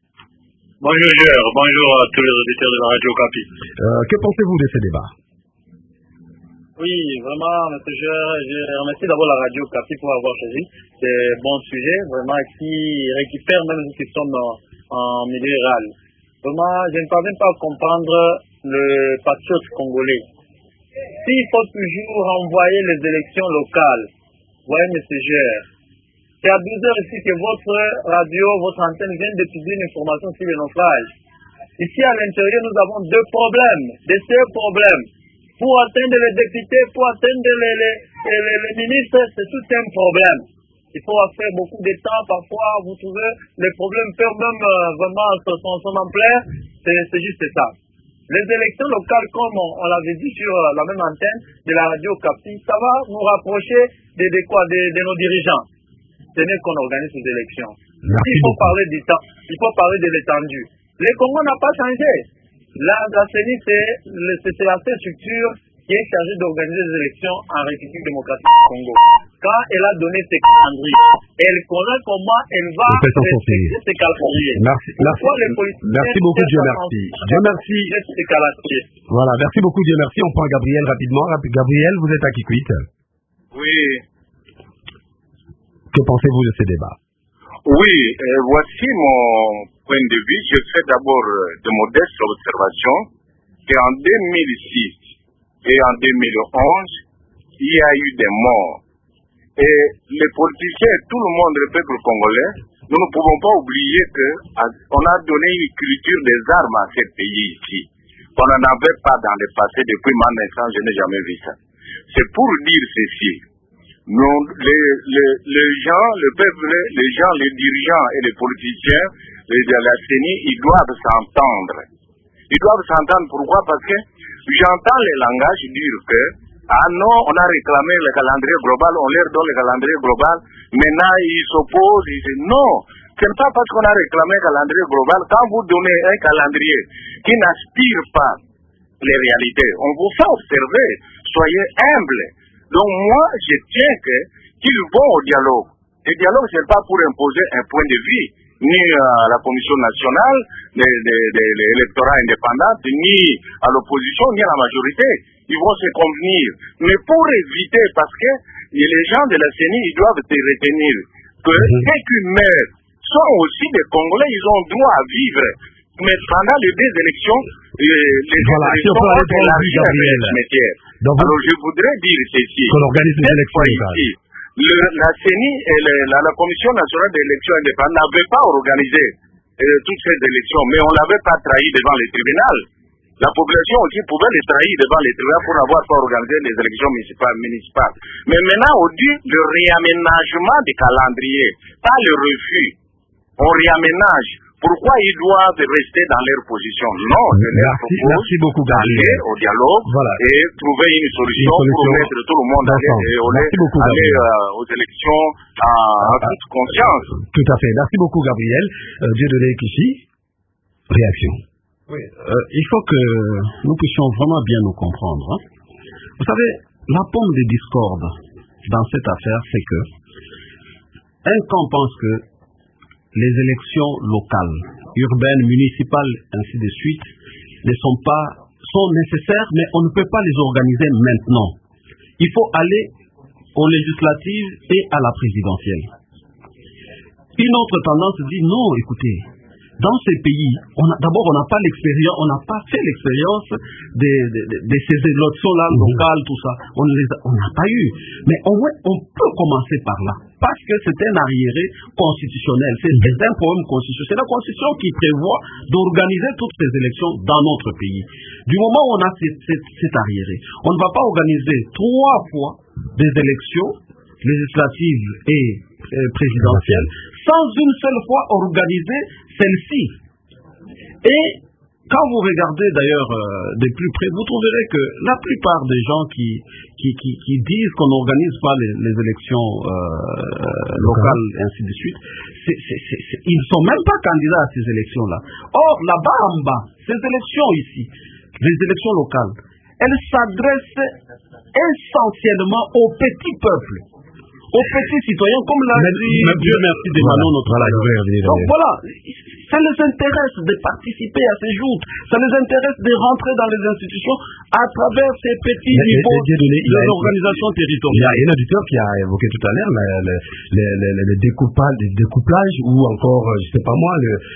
Bonjour à tous les auditeurs de la Radio Okapi. Que pensez-vous de ces débats? Oui, vraiment, monsieur, je remercie d'abord la Radio Okapi pour avoir choisi ces bons sujets, vraiment, qui récupèrent même nous qui sommes en milieu rural. Vraiment, je ne parviens pas à comprendre le patriote congolais. S'il faut toujours envoyer les élections locales Ouais, M. Gère. C'est à 12h ici que votre radio, votre antenne vient de publier une information sur le naufrage. Ici à l'intérieur, nous avons deux problèmes, des seuls problèmes. Pour atteindre les députés, pour atteindre les ministres, c'est tout un problème. Il faut faire beaucoup de temps. Parfois, vous trouvez, les problèmes peuvent même vraiment s'en plaire. C'est juste ça. Les élections locales, comme on l'avait dit sur la même antenne de la radio Capi, ça va nous rapprocher de nos dirigeants. Ce n'est qu'on organise ces élections. Il faut parler du temps, il faut parler de l'étendue. Le Congo n'a pas changé. La CENI, c'est la seule structure qui est chargée d'organiser les élections en République démocratique du Congo. Quand elle a donné ses calendriers, elle connaît comment elle va respecter ses calendriers. Merci beaucoup, Dieu merci. Dieu merci. Voilà, merci beaucoup, Dieu merci. On prend Gabriel rapidement. Gabriel, vous êtes à Kikwit. Oui. Que pensez-vous de ces débats? Oui, voici mon point de vue. Je fais d'abord de modestes observations qu'en 2006 et en 2011, il y a eu des morts. Et les politiciens, tout le monde, le peuple congolais, nous ne pouvons pas oublier qu'on a donné une culture des armes à ce pays ici. On n'en avait pas dans le passé, depuis ma naissance, je n'ai jamais vu ça. C'est pour dire ceci. Non, les gens, le peuple, les gens, les dirigeants et les politiciens de la CENI, ils doivent s'entendre. Ils doivent s'entendre. Pourquoi? Parce que j'entends les langages dire que ah non, on a réclamé le calendrier global, on leur donne le calendrier global, maintenant ils s'opposent, ils disent non, c'est pas parce qu'on a réclamé le calendrier global, quand vous donnez un calendrier qui n'aspire pas les réalités, on vous fait observer, soyez humbles. Donc moi, je tiens qu'ils vont au dialogue. Le dialogue, ce n'est pas pour imposer un point de vue, ni à la Commission nationale, de l'électorat indépendant, ni à l'opposition, ni à la majorité. Ils vont se convenir. Mais pour éviter, parce que les gens de la CENI, ils doivent se retenir que ceux qui meurent sont aussi des Congolais, ils ont droit à vivre. Mais pendant les deux élections, élections ont élargi avec le cimetière. Alors je voudrais dire ceci. Qu'on organise les élections ici. La CENI et la Commission nationale d'élections indépendantes n'avaient pas organisé toutes ces élections, mais on ne l'avait pas trahi devant les tribunaux. La population aussi pouvait les trahir devant les tribunaux pour n'avoir pas organisé les élections municipales. Mais maintenant, on dit le réaménagement des calendriers, pas le refus. On réaménage. Pourquoi ils doivent rester dans leur position? Non, merci beaucoup, d'aller au dialogue et trouver une solution pour mettre tout le monde aller aux élections en toute conscience. Tout à fait. Merci beaucoup, Gabriel. Dieudonné Kishi, réaction. Oui, il faut que nous puissions vraiment bien nous comprendre. Hein. Vous savez, la pomme de discorde dans cette affaire, c'est que un camp pense que les élections locales, urbaines, municipales, ainsi de suite, sont nécessaires, mais on ne peut pas les organiser maintenant. Il faut aller aux législatives et à la présidentielle. Une autre tendance dit non, écoutez, dans ces pays, d'abord on n'a pas l'expérience, on n'a pas fait l'expérience de ces élections-là locales, tout ça. On n'a pas eu. Mais au moins, on peut commencer par là. Parce que c'est un arriéré constitutionnel. C'est un problème constitutionnel. C'est la Constitution qui prévoit d'organiser toutes ces élections dans notre pays. Du moment où on a cet arriéré, on ne va pas organiser 3 fois des élections législatives et présidentielles sans une seule fois organiser celle-ci. Et quand vous regardez d'ailleurs de plus près, vous trouverez que la plupart des gens qui disent qu'on n'organise pas les élections locales et ainsi de suite, ils ne sont même pas candidats à ces élections-là. Or, là-bas en bas, ces élections ici, les élections locales, elles s'adressent essentiellement aux petits peuples, aux petits citoyens, comme l'a dit Dieu merci de Manon, notre Donc voilà. Ça les intéresse de participer à ces joutes. Ça les intéresse de rentrer dans les institutions à travers ces petits niveaux de l'organisation territoriale. Il y a un auditeur qui a évoqué tout à l'heure le découplage ou encore, je sais pas moi,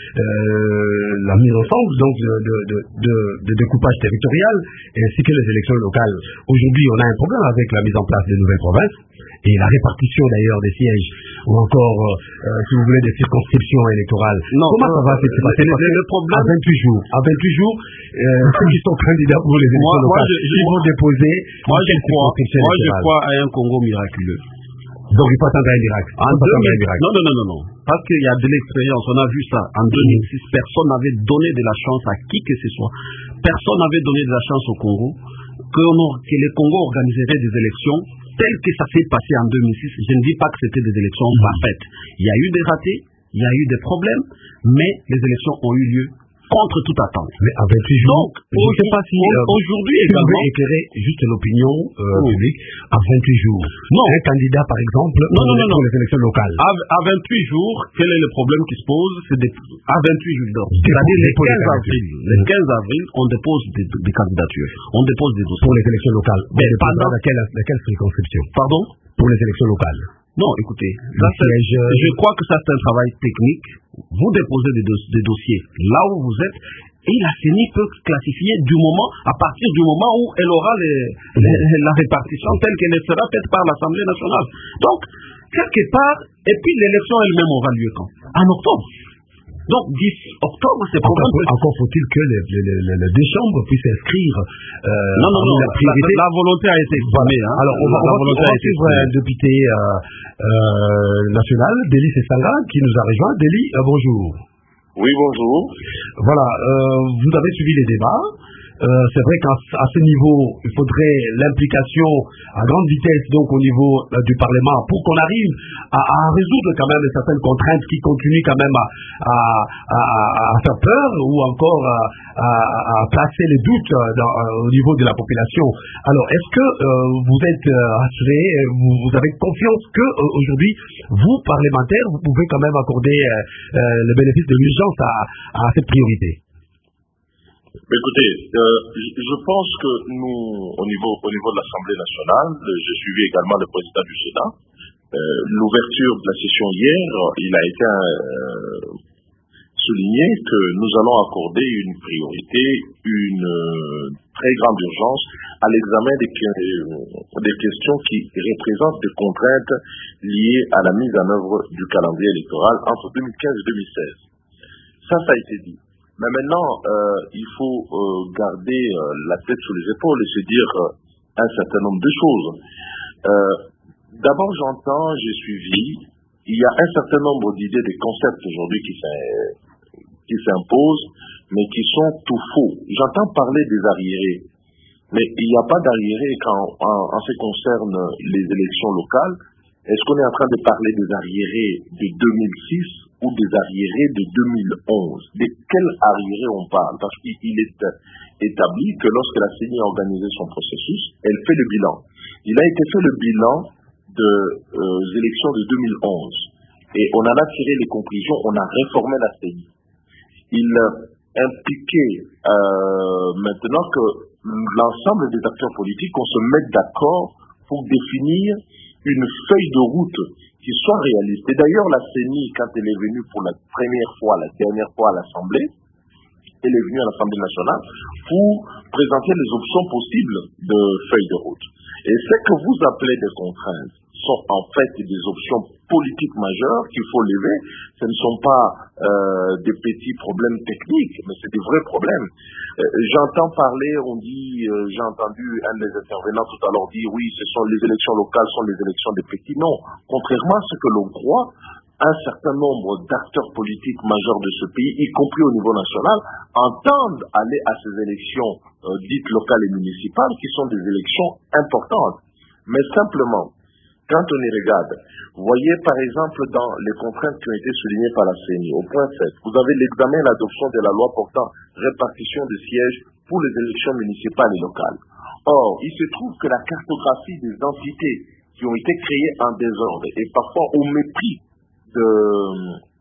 la mise ensemble donc de découpage territorial ainsi que les élections locales. Aujourd'hui, on a un problème avec la mise en place des nouvelles provinces et la répartition d'ailleurs des sièges ou encore, si vous voulez, des circonscriptions électorales. Comment ça va se passer? Le problème, à 28 jours, ceux qui sont candidats pour les élections locales, ils vont déposer. Moi, je crois à un Congo miraculeux. Donc il faut attendre un miracle. Non. Parce qu'il y a de l'expérience. On a vu ça. En 2006, personne n'avait donné de la chance à qui que ce soit. Personne n'avait donné de la chance au Congo que le Congo organiserait des élections telles que ça s'est passé en 2006. Je ne dis pas que c'était des élections parfaites. Il y a eu des ratés, il y a eu des problèmes, mais les élections ont eu lieu contre toute attente. Mais à 28 jours, donc, je ne sais pas si aujourd'hui également... Vous éclairer juste l'opinion publique à 28 jours. Non. Un candidat, par exemple, pour les élections locales. À 28 jours, quel est le problème qui se pose? À 28 jours, c'est-à-dire le 15 avril, on dépose des candidatures. On dépose des dossiers. Pour les élections locales. Mais pendant laquelle circonscription? Pardon? Pour les élections locales. Non, écoutez, je crois que ça c'est un travail technique. Vous déposez des dossiers là où vous êtes et la CENI peut classifier à partir du moment où elle aura la répartition telle qu'elle sera faite par l'Assemblée nationale. Donc, quelque part, et puis l'élection elle-même aura lieu quand? En octobre. Donc, 10 octobre, c'est encore faut-il que les deux chambres puissent inscrire la volonté a été exprimée. Alors, on va suivre un député national, Deli Sessanga, qui nous a rejoint. Deli, bonjour. Oui, bonjour. Voilà, vous avez suivi les débats. C'est vrai qu'à ce niveau, il faudrait l'implication à grande vitesse donc au niveau du Parlement pour qu'on arrive à résoudre quand même certaines contraintes qui continuent quand même à faire peur ou encore à placer les doutes au niveau de la population. Alors, est-ce que vous êtes rassuré, vous avez confiance que aujourd'hui, vous, parlementaires, vous pouvez quand même accorder le bénéfice de l'urgence à cette priorité? Écoutez, je pense que nous, au niveau de l'Assemblée nationale, j'ai suivi également le président du Sénat. L'ouverture de la session hier, il a été souligné que nous allons accorder une priorité, une très grande urgence à l'examen des questions qui représentent des contraintes liées à la mise en œuvre du calendrier électoral entre 2015 et 2016. Ça a été dit. Mais maintenant, il faut garder la tête sous les épaules et se dire un certain nombre de choses. D'abord, j'ai suivi, il y a un certain nombre d'idées, de concepts aujourd'hui qui s'imposent, mais qui sont tout faux. J'entends parler des arriérés, mais il n'y a pas d'arriérés en ce qui concerne les élections locales. Est-ce qu'on est en train de parler des arriérés de 2006 ou des arriérés de 2011? De quels arriérés on parle? Parce qu'il est établi que lorsque la CENI a organisé son processus, elle fait le bilan. Il a été fait le bilan des élections de 2011. Et on en a tiré les conclusions, on a réformé la CENI. Il impliquait maintenant que l'ensemble des acteurs politiques, on se mette d'accord pour définir une feuille de route qui soit réaliste. Et d'ailleurs, la CENI, quand elle est venue pour la dernière fois à l'Assemblée, elle est venue à l'Assemblée nationale pour présenter les options possibles de feuille de route. Et ce que vous appelez des contraintes sont en fait des options politiques majeures qu'il faut lever. Ce ne sont pas des petits problèmes techniques, mais c'est des vrais problèmes. J'entends parler, j'ai entendu un des intervenants tout à l'heure dire oui, les élections locales sont les élections des petits. Non, contrairement à ce que l'on croit, un certain nombre d'acteurs politiques majeurs de ce pays, y compris au niveau national, entendent aller à ces élections dites locales et municipales, qui sont des élections importantes. Mais simplement, quand on y regarde, vous voyez par exemple dans les contraintes qui ont été soulignées par la CENI, au point 7, vous avez l'examen et l'adoption de la loi portant répartition des sièges pour les élections municipales et locales. Or, il se trouve que la cartographie des entités qui ont été créées en désordre et parfois au mépris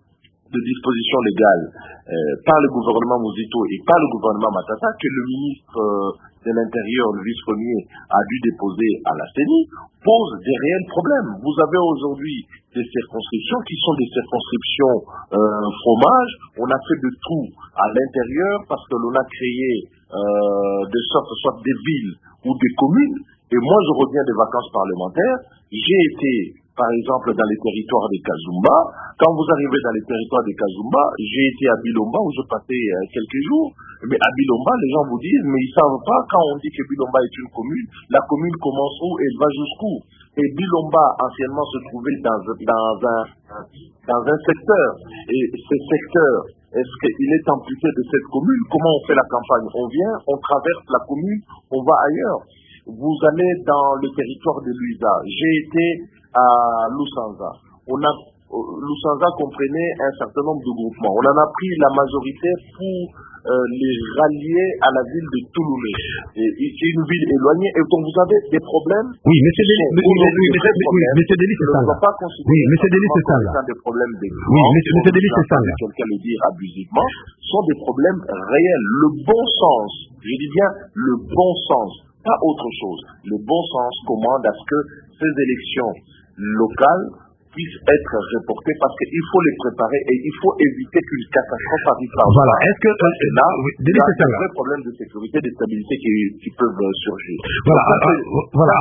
de dispositions légales par le gouvernement Muzito et par le gouvernement Matata que le ministre de l'Intérieur, le vice-premier, a dû déposer à la CENI, pose des réels problèmes. Vous avez aujourd'hui des circonscriptions qui sont des circonscriptions fromage. On a fait de tout à l'intérieur parce que l'on a créé de sorte soit des villes ou des communes. Et moi, je reviens des vacances parlementaires. J'ai été, par exemple, dans les territoires des Kazumba. Quand vous arrivez dans les territoires des Kazumba, j'ai été à Bilomba où je passais quelques jours. Mais à Bilomba, les gens vous disent, mais ils ne savent pas quand on dit que Bilomba est une commune, la commune commence où et elle va jusqu'où. Et Bilomba, anciennement, se trouvait dans un secteur. Et ce secteur, est-ce qu'il est amputé de cette commune? Comment on fait la campagne? On vient, on traverse la commune, on va ailleurs. Vous allez dans le territoire de Luisa. J'ai été à Lusanza. Lusanza comprenait un certain nombre de groupements. On en a pris la majorité pour les rallier à la ville de Touloumé. C'est une ville éloignée. Et donc vous avez des problèmes. Oui, monsieur Delis, c'est ça. Oui, monsieur Delis, c'est ça. Des problèmes de oui, monsieur Delis, c'est ça. Quelqu'un le dire abusivement, sont des problèmes réels. Le bon sens, je dis bien le bon sens, pas autre chose. Le bon sens commande à ce que ces élections locales puissent être reportées parce qu'il faut les préparer et il faut éviter qu'une catastrophe arrive par voilà. Est-ce que là, il y a des vrais problèmes de sécurité, de stabilité qui peuvent surgir. Voilà.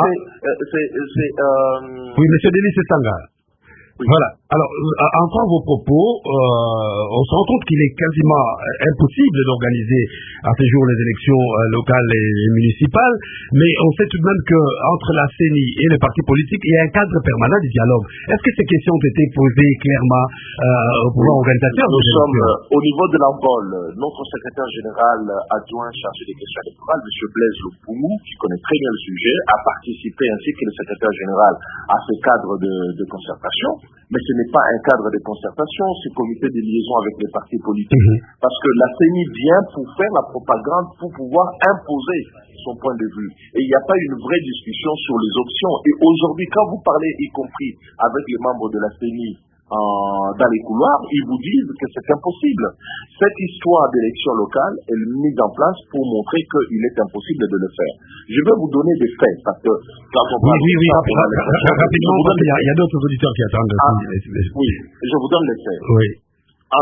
Oui, monsieur Denis Sestanga. Oui. Voilà. Alors, en entendant vos propos, on se rend compte qu'il est quasiment impossible d'organiser à ce jour les élections locales et municipales, mais on sait tout de même qu'entre la CENI et les partis politiques, il y a un cadre permanent du dialogue. Est-ce que ces questions ont été posées clairement au pouvoir organisateur? Nous sommes au niveau de l'envol. Notre secrétaire général adjoint chargé des questions électorales, M. Blaise Lopoumou, qui connaît très bien le sujet, a participé ainsi que le secrétaire général à ce cadre de concertation. Mais ce n'est pas un cadre de concertation, ce comité de liaison avec les partis politiques. Parce que la CENI vient pour faire la propagande, pour pouvoir imposer son point de vue. Et il n'y a pas une vraie discussion sur les options. Et aujourd'hui, quand vous parlez, y compris avec les membres de la CENI, dans les couloirs, ils vous disent que c'est impossible. Cette histoire d'élection locale est mise en place pour montrer qu'il est impossible de le faire. Je vais vous donner des faits, parce que quand on parle rapidement, il y a d'autres auditeurs qui attendent. Oui, je vous donne les faits. Oui. En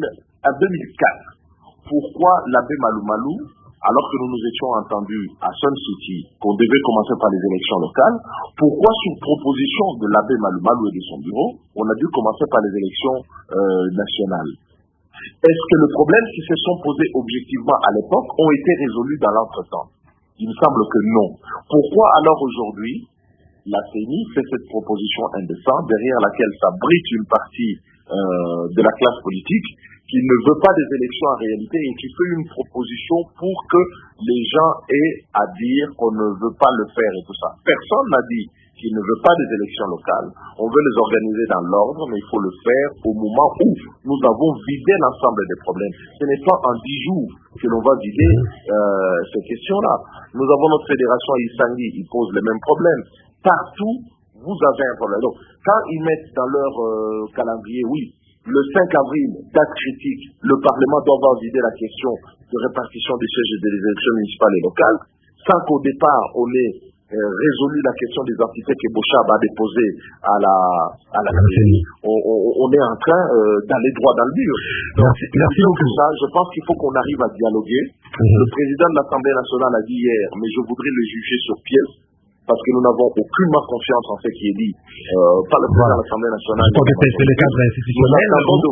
2004, pourquoi l'abbé Malou, alors que nous nous étions entendus à Sun City, qu'on devait commencer par les élections locales, pourquoi sous proposition de l'abbé Malou et de son bureau, on a dû commencer par les élections nationales? Est-ce que les problèmes qui se sont posés objectivement à l'époque ont été résolus dans l'entretemps? Il me semble que non. Pourquoi alors aujourd'hui, la CENI fait cette proposition indécente derrière laquelle s'abrite une partie de la classe politique qui ne veut pas des élections en réalité et qui fait une proposition pour que les gens aient à dire qu'on ne veut pas le faire et tout ça. Personne n'a dit qu'il ne veut pas des élections locales. On veut les organiser dans l'ordre, mais il faut le faire au moment où nous avons vidé l'ensemble des problèmes. Ce n'est pas en 10 jours que l'on va vider ces questions-là. Nous avons notre fédération à Isangui, ils posent les mêmes problèmes. Partout, vous avez un problème. Donc, quand ils mettent dans leur calendrier, oui, le 5 avril, date critique, le Parlement doit avoir vidé la question de répartition des sièges des élections municipales et locales, sans qu'au départ, on ait résolu la question des architectes que Bochab a déposé à la CENI. On est en train d'aller droit dans le mur. Merci beaucoup. Ça, je pense qu'il faut qu'on arrive à dialoguer. Le président de l'Assemblée nationale a dit hier, mais je voudrais le juger sur pièce, parce que nous n'avons aucunement confiance en ce qui est dit par le président de l'Assemblée nationale. C'est le cadre institutionnel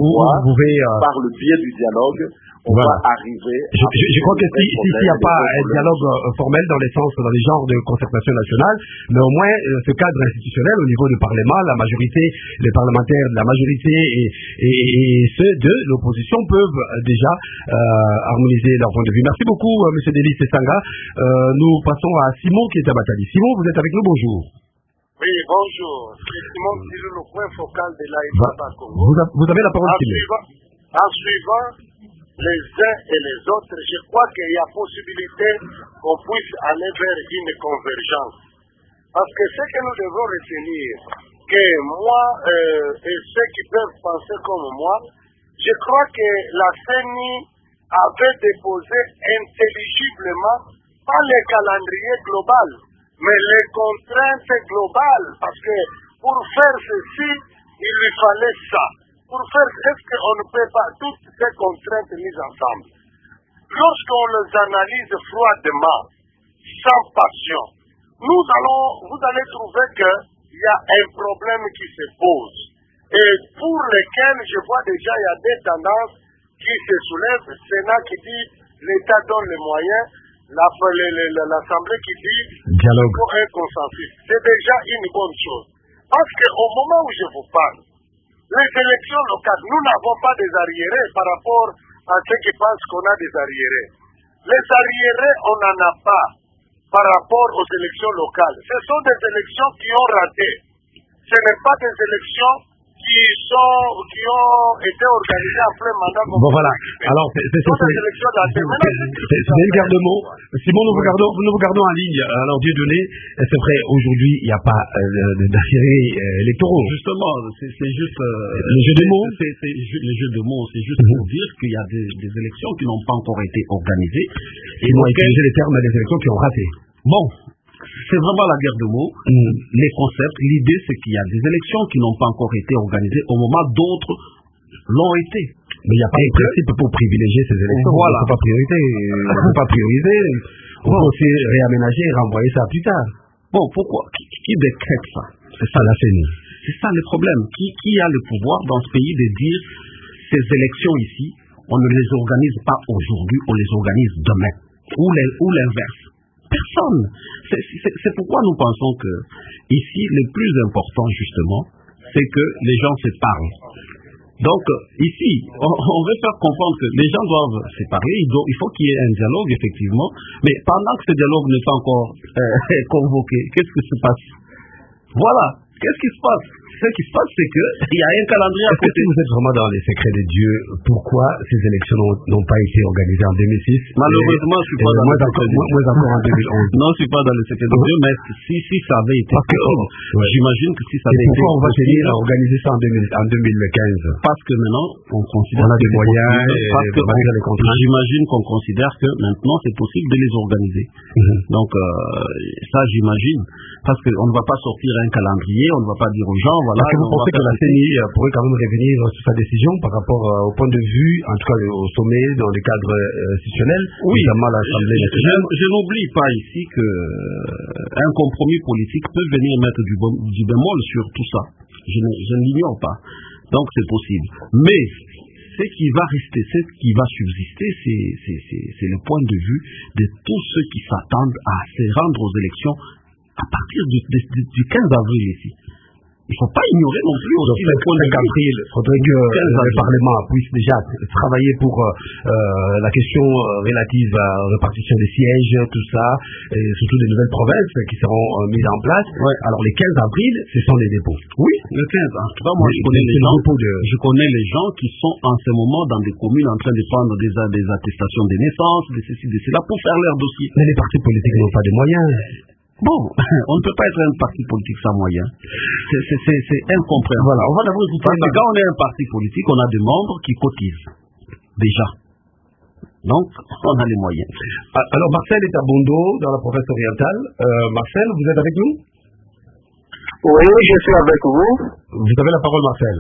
par le biais du dialogue, on va arriver. Je crois que s'il n'y a pas un dialogue formel dans les genres de concertation nationale, mais au moins ce cadre institutionnel au niveau du Parlement, la majorité, les parlementaires de la majorité et ceux de l'opposition peuvent déjà harmoniser leur point de vue. Merci beaucoup, M. Delis Sestanga. Nous passons à Simon qui est à Matadi. Simon, vous êtes avec nous, bonjour. Oui, bonjour. C'est Simon qui est le point focal de l'AIFA Congo. Vous avez la parole, Simon. En suivant les uns et les autres, je crois qu'il y a possibilité qu'on puisse aller vers une convergence. Parce que ce que nous devons retenir, que moi et ceux qui peuvent penser comme moi, je crois que la CENI avait déposé intelligiblement, pas le calendrier global, mais les contraintes globales, parce que pour faire ceci, il lui fallait ça. Pour faire, est-ce qu'on ne peut pas toutes ces contraintes mises ensemble? Lorsqu'on les analyse froidement, sans passion, vous allez trouver qu'il y a un problème qui se pose. Et pour lequel je vois déjà il y a des tendances qui se soulèvent. Le Sénat qui dit l'État donne les moyens, l'Assemblée qui dit dialogue. Il faut un consensus. C'est déjà une bonne chose. Parce qu'au moment où je vous parle, les élections locales, nous n'avons pas des arriérés par rapport à ceux qui pensent qu'on a des arriérés. Les arriérés, on n'en a pas par rapport aux élections locales. Ce sont des élections qui ont raté. Ce n'est pas des élections qui ont été organisées en plein mandat. Bon voilà, alors c'est une garde-mot. Simon, nous vous gardons en ligne. Alors Dieudonné, c'est vrai, aujourd'hui il n'y a pas d'arriérés électoraux. Justement, c'est juste le jeu de mots. Le jeu de mots, c'est juste pour dire qu'il y a des élections qui n'ont pas encore été organisées. Et on a utilisé les termes des élections qui ont raté. Bon. C'est vraiment la guerre de mots. Les concepts, l'idée c'est qu'il y a des élections qui n'ont pas encore été organisées au moment d'autres l'ont été. Mais il n'y a pas de principe pour privilégier ces élections. Voilà. Il ne faut pas prioriser. On peut aussi réaménager et renvoyer ça plus tard. Bon, pourquoi? Qui décrète ça? C'est ça la CENI. C'est ça le problème. Qui a le pouvoir dans ce pays de dire ces élections ici, on ne les organise pas aujourd'hui, on les organise demain? Ou l'inverse? Personne. C'est pourquoi nous pensons que ici, le plus important justement, c'est que les gens se parlent. Donc ici, on veut faire comprendre que les gens doivent se parler, il faut qu'il y ait un dialogue effectivement, mais pendant que ce dialogue n'est pas encore convoqué, qu'est-ce qui se passe? Voilà, qu'est-ce qui se passe? Ce qui se passe, c'est qu'il y a un calendrier à côté. Vous êtes vraiment dans les secrets de Dieu. Pourquoi ces élections n'ont pas été organisées en 2006? Malheureusement, je ne suis pas dans les secrets de Dieu. Moi encore en 2011. Non, je ne suis pas dans les secrets de Dieu, mais si ça avait été possible, j'imagine que si ça avait été pourquoi on va tenir à organiser ça en 2015? Parce que maintenant, on considère on a des moyens, parce que j'imagine qu'on considère que maintenant c'est possible de les organiser. Donc, ça j'imagine, parce qu'on ne va pas sortir un calendrier, on ne va pas dire aux gens, voilà. Est-ce que vous pensez que la CENI pourrait quand même revenir sur sa décision par rapport au point de vue, en tout cas au sommet, dans le cadre institutionnel, notamment l'Assemblée nationale? Je n'oublie pas ici que un compromis politique peut venir mettre du bémol sur tout ça. Je ne l'ignore pas. Donc c'est possible. Mais ce qui va rester, ce qui va subsister, c'est le point de vue de tous ceux qui s'attendent à se rendre aux élections à partir du 15 avril ici. Il ne faut pas ignorer non plus aussi le point de vue. Il faudrait que le Parlement puisse déjà travailler pour la question relative à la répartition des sièges, tout ça, et surtout des nouvelles provinces qui seront mises en place. Ouais. Alors les 15 avril, ce sont les dépôts. Oui, le 15. En tout cas, moi je connais les gens qui sont en ce moment dans des communes en train de prendre des attestations de naissance, de ceci, de cela, pour faire leur dossier. Mais les partis politiques n'ont pas de moyens. Bon, on ne peut pas être un parti politique sans moyens. C'est incompréhensible. Voilà, on va d'abord écouter. Parce que quand on est un parti politique, on a des membres qui cotisent. Déjà. Donc, on a les moyens. Alors, Marcel est à Bondo, dans la province orientale. Marcel, vous êtes avec nous? Oui, je suis avec vous. Vous avez la parole, Marcel.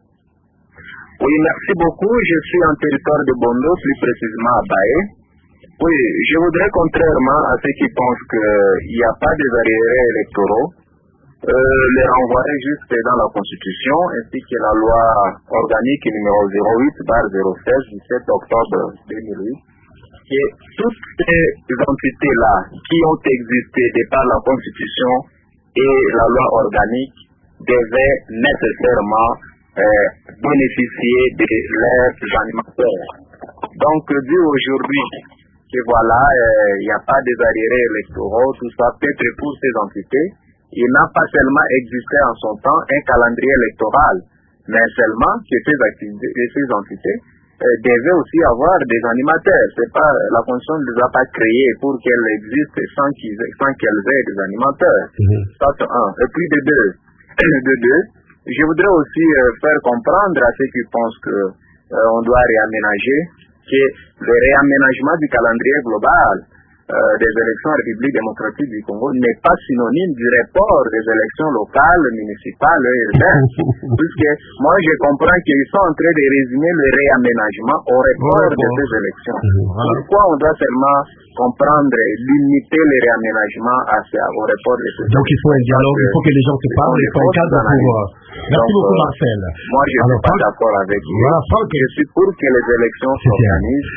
Oui, merci beaucoup. Je suis en territoire de Bondo, plus précisément à Baé. Oui, je voudrais, contrairement à ceux qui pensent qu'il n'y a pas des arriérés électoraux, les renvoyer juste dans la Constitution ainsi que la loi organique numéro 08/016 du 7 octobre 2008, que toutes ces entités-là qui ont existé de par la Constitution et la loi organique devaient nécessairement bénéficier de leurs animateurs. Donc, vu aujourd'hui que voilà, il n'y a pas des arriérés électoraux, tout ça, peut-être pour ces entités, il n'a pas seulement existé en son temps un calendrier électoral, mais seulement que ces entités devaient aussi avoir des animateurs. C'est pas, la Constitution ne les a pas créés pour qu'elles existent sans qu'elles aient des animateurs. Ça c'est un. Et puis de deux, je voudrais aussi faire comprendre à ceux qui pensent que on doit réaménager, que le réaménagement du calendrier global des élections République démocratique du Congo n'est pas synonyme du report des élections locales, municipales et urbaines. Puisque moi je comprends qu'ils sont en train de résumer le réaménagement au report de ces élections. Pourquoi on doit seulement comprendre et limiter le réaménagement au report de ces élections? Donc il faut un dialogue, il faut que les gens se parlent, il faut un cadre pour... Merci beaucoup Marcel. Moi je ne suis pas d'accord avec vous. Je suis pour que les élections s'organisent.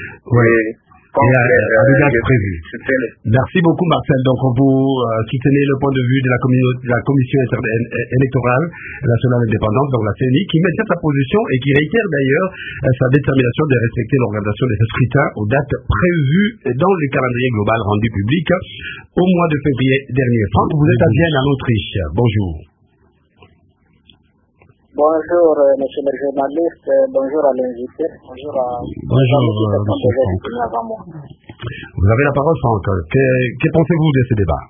Prévu. Merci beaucoup Marcel. Donc vous soutenez le point de vue de la Commission électorale nationale indépendante, donc la CENI, qui maintient sa position et qui réitère d'ailleurs sa détermination de respecter l'organisation de ce scrutin aux dates prévues dans le calendrier global rendu public au mois de février dernier. Franck, vous êtes à Vienne en Autriche. Bonjour. Bonjour, monsieur le journaliste, bonjour à l'invité, bonjour à... Bonjour, monsieur Franck. Vous avez la parole, Franck. Que pensez-vous de ce débat?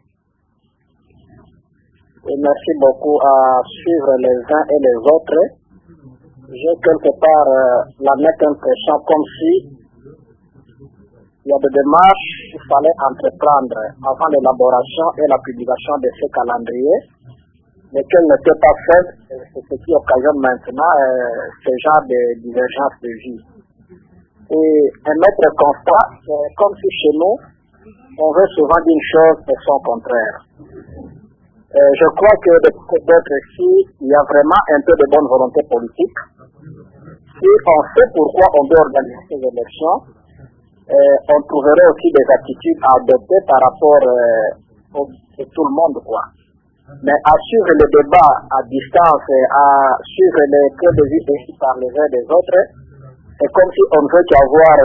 Et merci beaucoup à suivre les uns et les autres. J'ai quelque part la nette impression comme si il y a des démarches qu'il fallait entreprendre avant l'élaboration et la publication de ce calendrier, lesquelles n'étaient pas faites, c'est ce qui occasionne maintenant ce genre de divergence de vie. Et un autre constat, c'est comme si chez nous, on veut souvent dire une chose et son contraire. Je crois que de d'autres ici, il y a vraiment un peu de bonne volonté politique. Si on sait pourquoi on doit organiser ces élections, on trouverait aussi des attitudes à adopter par rapport à tout le monde, quoi. Mais à suivre le débat à distance, à suivre les points de vue ici par les uns des autres, c'est comme si on veut avoir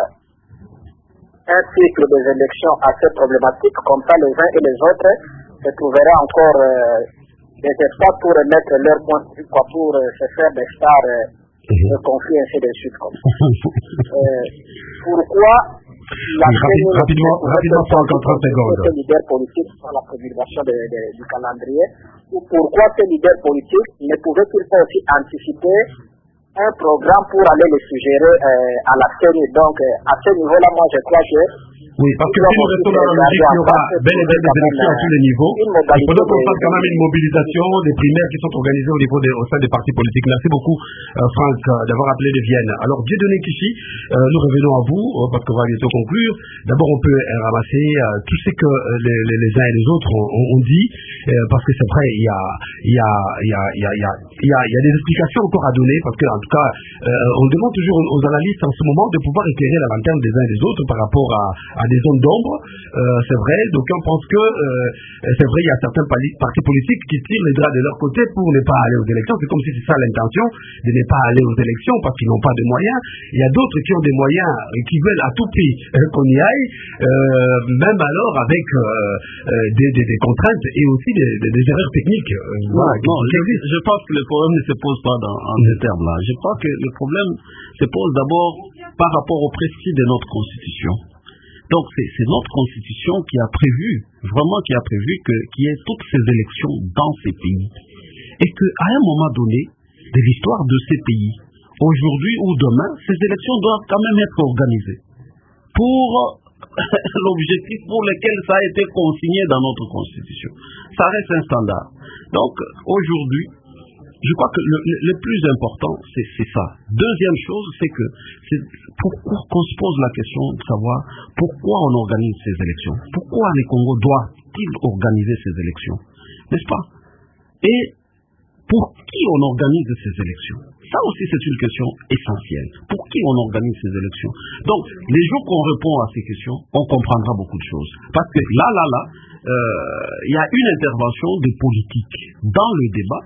un cycle des élections assez problématique, comme ça les uns et les autres se trouveraient encore des espaces pour mettre leur point de vue, pour se faire des stars de conflits, ainsi de suite. Comme ça. Pourquoi rapidement, Franck, en 30 secondes. Ces leaders politiques sur la promulgation du calendrier, ou pourquoi ces leaders politiques ne pouvaient-ils pas aussi anticiper un programme pour aller les suggérer à la CENI? Donc, à ce niveau-là, moi, je crois que... Oui, parce que si nous restons dans la logique, il y aura bel et bien des élections à tous les niveaux. Il faudra qu'on fasse quand même une mobilisation des primaires qui sont organisées au sein des partis politiques. Merci beaucoup, Franck, d'avoir appelé de Vienne. Alors, Dieudonné Kishi, nous revenons à vous, parce qu'on va bientôt conclure. D'abord, on peut ramasser tout ce que les uns et les autres ont dit, parce que c'est vrai, il y a des explications encore à donner, parce que, en tout cas, on demande toujours aux analystes en ce moment de pouvoir éclairer la lanterne des uns et des autres par rapport à des zones d'ombre, c'est vrai. Donc on pense que c'est vrai, il y a certains partis politiques qui tirent les draps de leur côté pour ne pas aller aux élections. C'est comme si c'est ça l'intention, de ne pas aller aux élections parce qu'ils n'ont pas de moyens. Il y a d'autres qui ont des moyens et qui veulent à tout prix qu'on y aille, même alors avec des contraintes et aussi des erreurs techniques. Je pense que le problème ne se pose pas en ces termes-là. Je crois que le problème se pose d'abord par rapport au prescrit de notre Constitution. Donc c'est notre Constitution qui a prévu qu'il y ait toutes ces élections dans ces pays. Et qu'à un moment donné de l'histoire de ces pays, aujourd'hui ou demain, ces élections doivent quand même être organisées pour l'objectif pour lequel ça a été consigné dans notre Constitution. Ça reste un standard. Donc aujourd'hui, je crois que le plus important, c'est ça. Deuxième chose, c'est que pourquoi qu'on se pose la question de savoir pourquoi on organise ces élections. Pourquoi les Congos doivent-ils organiser ces élections? N'est-ce pas? Et pour qui on organise ces élections? Ça aussi, c'est une question essentielle. Pour qui on organise ces élections? Donc, les jours qu'on répond à ces questions, on comprendra beaucoup de choses. Parce que là, il y a une intervention des politiques dans le débat,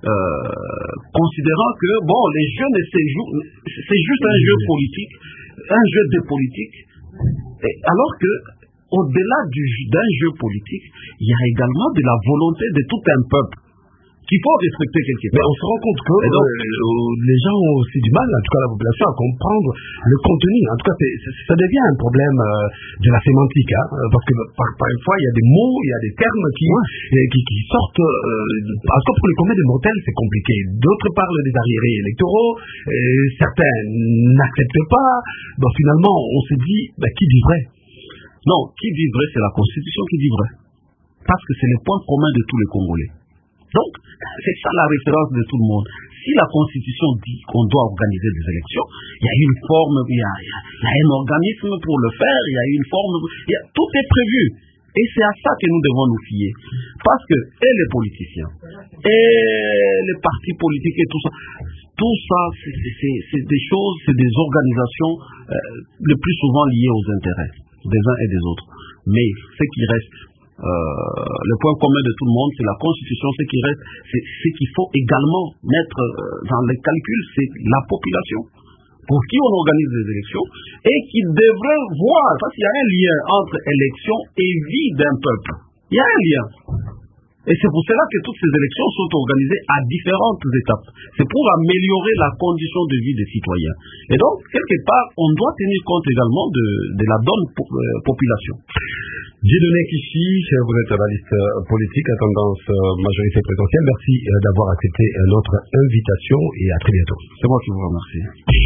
considérant que les jeux c'est juste un jeu politique, un jeu de politique, alors que au-delà d'un jeu politique, il y a également de la volonté de tout un peuple qu'il faut respecter quelque part. Mais on se rend compte que les gens ont aussi du mal, en tout cas la population, à comprendre le contenu. En tout cas, ça devient un problème de la sémantique, parce que parfois il y a des mots, il y a des termes qui sortent. En tout cas, pour les communs des mortels, c'est compliqué. D'autres parlent des arriérés électoraux, certains n'acceptent pas. Donc finalement, on se dit, qui dit vrai? Non, qui dit vrai, c'est la Constitution qui dit vrai. Parce que c'est le point commun de tous les Congolais. Donc, c'est ça la référence de tout le monde. Si la Constitution dit qu'on doit organiser des élections, il y a une forme, il y a un organisme pour le faire, il y a une forme, tout est prévu. Et c'est à ça que nous devons nous fier. Parce que, et les politiciens, et les partis politiques et tout ça, c'est des choses, c'est des organisations le plus souvent liées aux intérêts des uns et des autres. Mais ce qui reste, le point commun de tout le monde, c'est la Constitution. Ce qui reste, c'est ce qu'il faut également mettre dans les calculs, c'est la population, pour qui on organise les élections, et qui devrait voir, parce qu'il y a un lien entre élection et vie d'un peuple. Il y a un lien. Et c'est pour cela que toutes ces élections sont organisées à différentes étapes. C'est pour améliorer la condition de vie des citoyens. Et donc, quelque part, on doit tenir compte également de la bonne population. Dieudonné Kishi, vous êtes analyste politique à tendance majorité présidentielle. Merci d'avoir accepté notre invitation et à très bientôt. C'est moi qui vous remercie.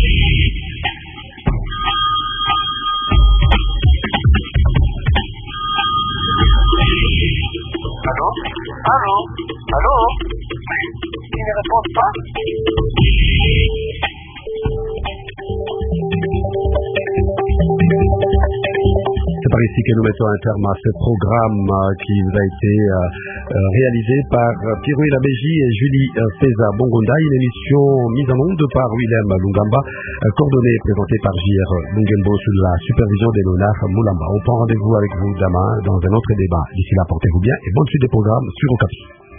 Allô? Il ne répond pas? C'est par ici que nous mettons un terme à ce programme qui vous a été réalisé par Pierre Labéji et Julie César Bongonda, une émission mise en onde par Willem Lungamba, coordonnée et présentée par J.R. Lungembo sous la supervision d'Eleonard Moulamba. On prend rendez-vous avec vous demain dans un autre débat. D'ici là, portez-vous bien et bonne suite des programmes sur Okapi.